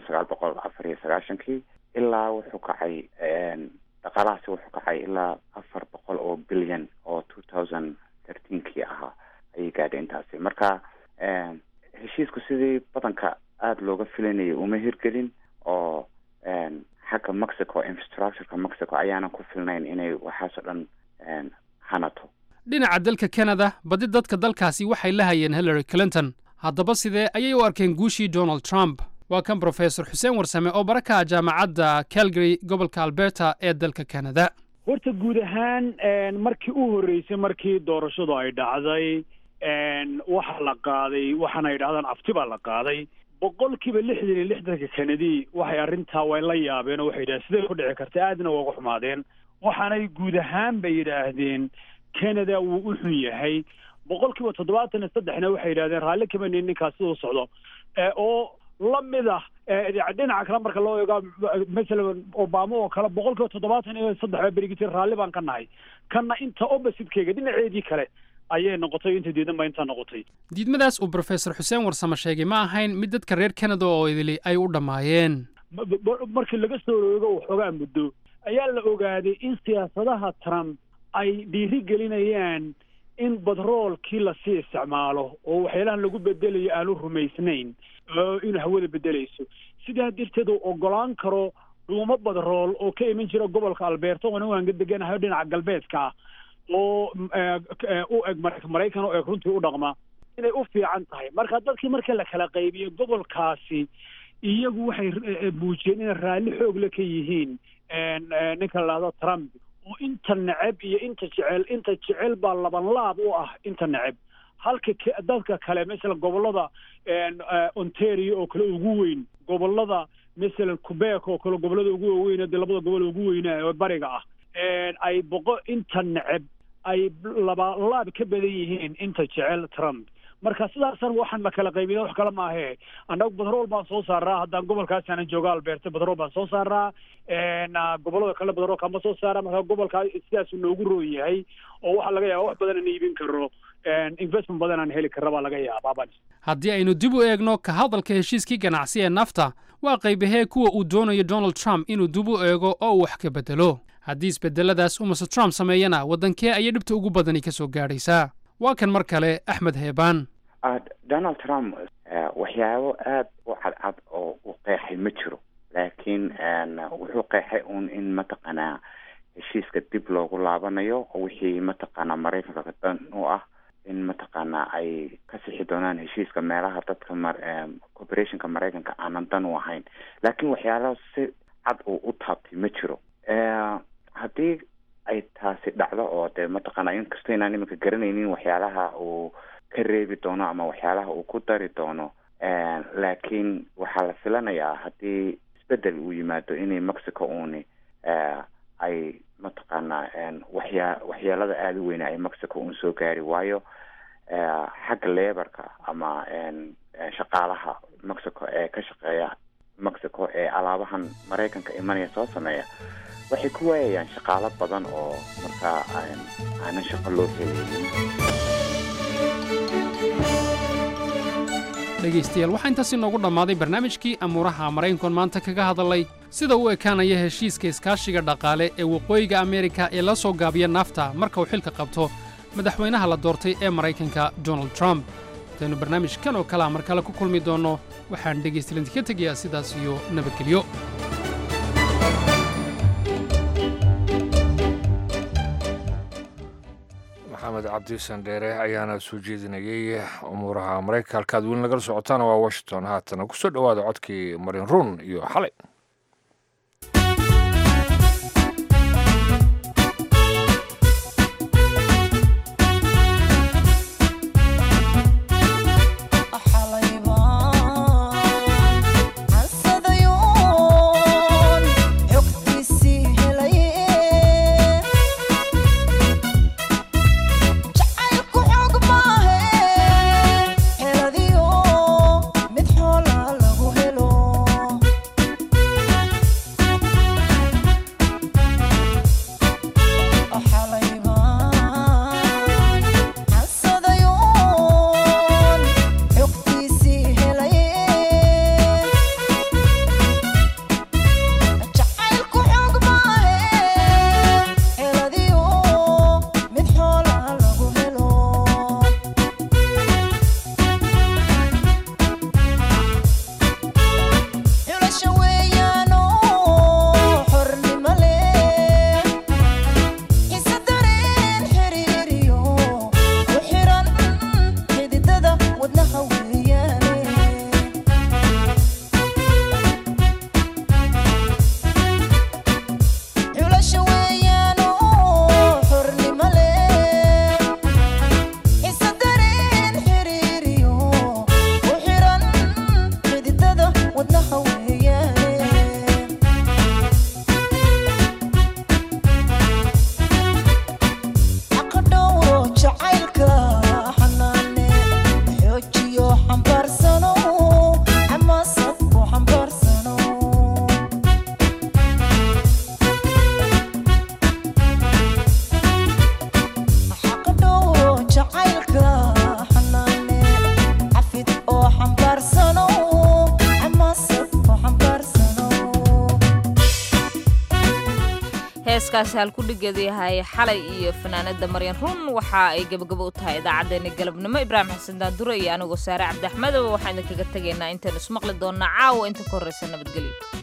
1994 ilaa wuxuu kacay dhaqaalahaasi wuxuu kacay ilaa 400 oo bilyan oo 2013 ahaa ayay gaadhay intaasi. marka heshiisku sidii badanka aada looga filanayay uma hirgelin oo xagga mexico infrastructureka mexico ayaanan ku filnayn inay waxaasoo dhan hanato. dhinaca dalka canada badi dadka dalkaasi waxay la hayeen hillary clinton. haddaba sidee ayay u arkeen guushii donald trump? waa kan brofesor xuseen warsame oo baraka jaamacadda calgary gobolka alberta ee dalka canada. horta guud ahaan markii u horreysay markii doorashadu ay dhacday waxaa la qaaday waxaana ay dhahdaan afti baa la qaaday 60% kanadii waxay arrintaa way la yaabeen oo waxay yidhahdeen siday ku dhici karta aadna waa uga xumaadeen. waxaanay guud ahaan bay yidhaahdeen canada wuu u xun yahay. 73% waxay yidhahdeen raalli kama nihin ninkaas siduu socdo oo la mid ah dhinaca kale marka loo eego masalan obama oo kale 73% berigiti raalli baan ka nahay kana inta opposite-keyga dhinaceedii kale ayay noqotay inta diidan baa intaa noqotay. diidmadaas uu brofesor xuseen warsame sheegay ma ahayn mid dadka reer canada oo idili ay u dhammaayeen. markii laga soo roogo waxoogaa muddo ayaa la ogaaday in siyaasadaha trump ay dhiiri gelinayaan in badroolkii lasii isticmaalo oo waxyaalahan lagu bedelayo aanu rumaysnayn in hawada bedelayso. sidaa darteed uu ogolaan karo dhuumo badrool oo ka iman jira gobolka alberta oo waan ka deganahay dhinaca galbeedka oo u eg maraykan oo eg runtii u dhaqma inay u fiican tahay. marka dadkii marka la kala qaybiyo gobolkaasi iyagu waxay muujiyeen inay raalli xoog le ka yihiin ninka la dhahdo Trump oo inta neceb iyo inta jecel baa labanlaab u ah inta neceb. halka dadka kale mesela gobolada Ontario oo kale ugu weyn, gobolada mesela Quebec oo kale gobolada ugu weyn ee labada gobol ugu weyn ee bariga ah ay inta neceb ay laab ka badan yihiin inta jecel Trump. marka sidaasan waxaan la kala qaybinay wax kala ma ahe. annagu batrool baan soo saaraa, haddaan gobolkaas aan jooga Alberta batrool baan soo saaraa, gobolada kale batrool kama soo saaraa. marka gobolka sidaas noogu roon yahay oo waxa laga yaabaa wax badan aan iibin karo, investment badan aan heli karo baa laga yaabaa. haddii aynu dib u eegno ka hadalka heshiiskii ganacsi ee nafta, waa qaybahee kuwa uu doonayo Donald Trump inuu dib u eego oo wax ka bedelo. haddii isbedeladaas uu Mr. Trump sameeyana wadankee ayay dhibta ugu badani ka soo gaadhaysaa? waa kan mar kale Axmed Heebaan. Donald Trump waxyaabo aad u cadcad oo u qeexay ma jiro, laakiin wuxuu qeexay in mataqaanaa heshiiska dib loogu laabanayo wixii mataqaanaa Maraykanka dan u ah, in mataqaanaa ay ka sixi doonaan heshiiska meelaha dadka corporationka Maraykanka aanan dan u ahayn. laakiin waxyaalo si cad u taabtay ma jiro. haddii ay taasi dhacdo oo dee mataqaanaa inkastoo inaan iminka garanaynin waxyaalaha uu ka reebi doono ama waxyaalaha uu ku dari doono, laakiin waxaa la filanayaa haddii isbedel uu yimaado inay Mexico uuni ay mataqaanaa waxyeelada aada u weyna ay Mexico uun soo gaari waayo. xagga lebarka ama shaqaalaha Mexico ee ka shaqeeya Mexico ee alaabahan Maraykanka imanaya soo sameeya waxay ku waayayaan shaqaalo badan oo markaa aanan shaqo loo helaynin. dhegaystayaal, waxaa intaasi noogu dhammaaday barnaamijkii amuuraha Maraykankoon maanta kaga hadalay sida uu ekaanaya heshiiska iskaashiga dhaqaale ee waqooyiga Ameerika ee la soo gaabiya nafta marka uu xilka qabto madaxweynaha la doortay ee Maraykanka Donald Trump. intaynu barnaamijkan oo kale mar kale ku kulmi doonno, waxaan dhegaystayaal ka tegayaa sidaas iyo nabadgelyo. maxamed cabdi sandheere ayaana soo jeedinayay umuuraha Maraykanka. halkaad weli nagala socotaana waa Washington. haatana ku soo dhowaada codkii Marin Run iyo xalay. heeskaasi hal ku dhigeedu yahay xalay iyo fanaanada Marin Run waxa ay gabagabo u tahay idaacadeena galabnimo. Ibraahim Xasan Daandure iyo anigoo Saare Cabdi Axmed waxaan idinkaga tagaynaa intaan ismaqli doonaa caawa inta ka horeysa nabadgelyo.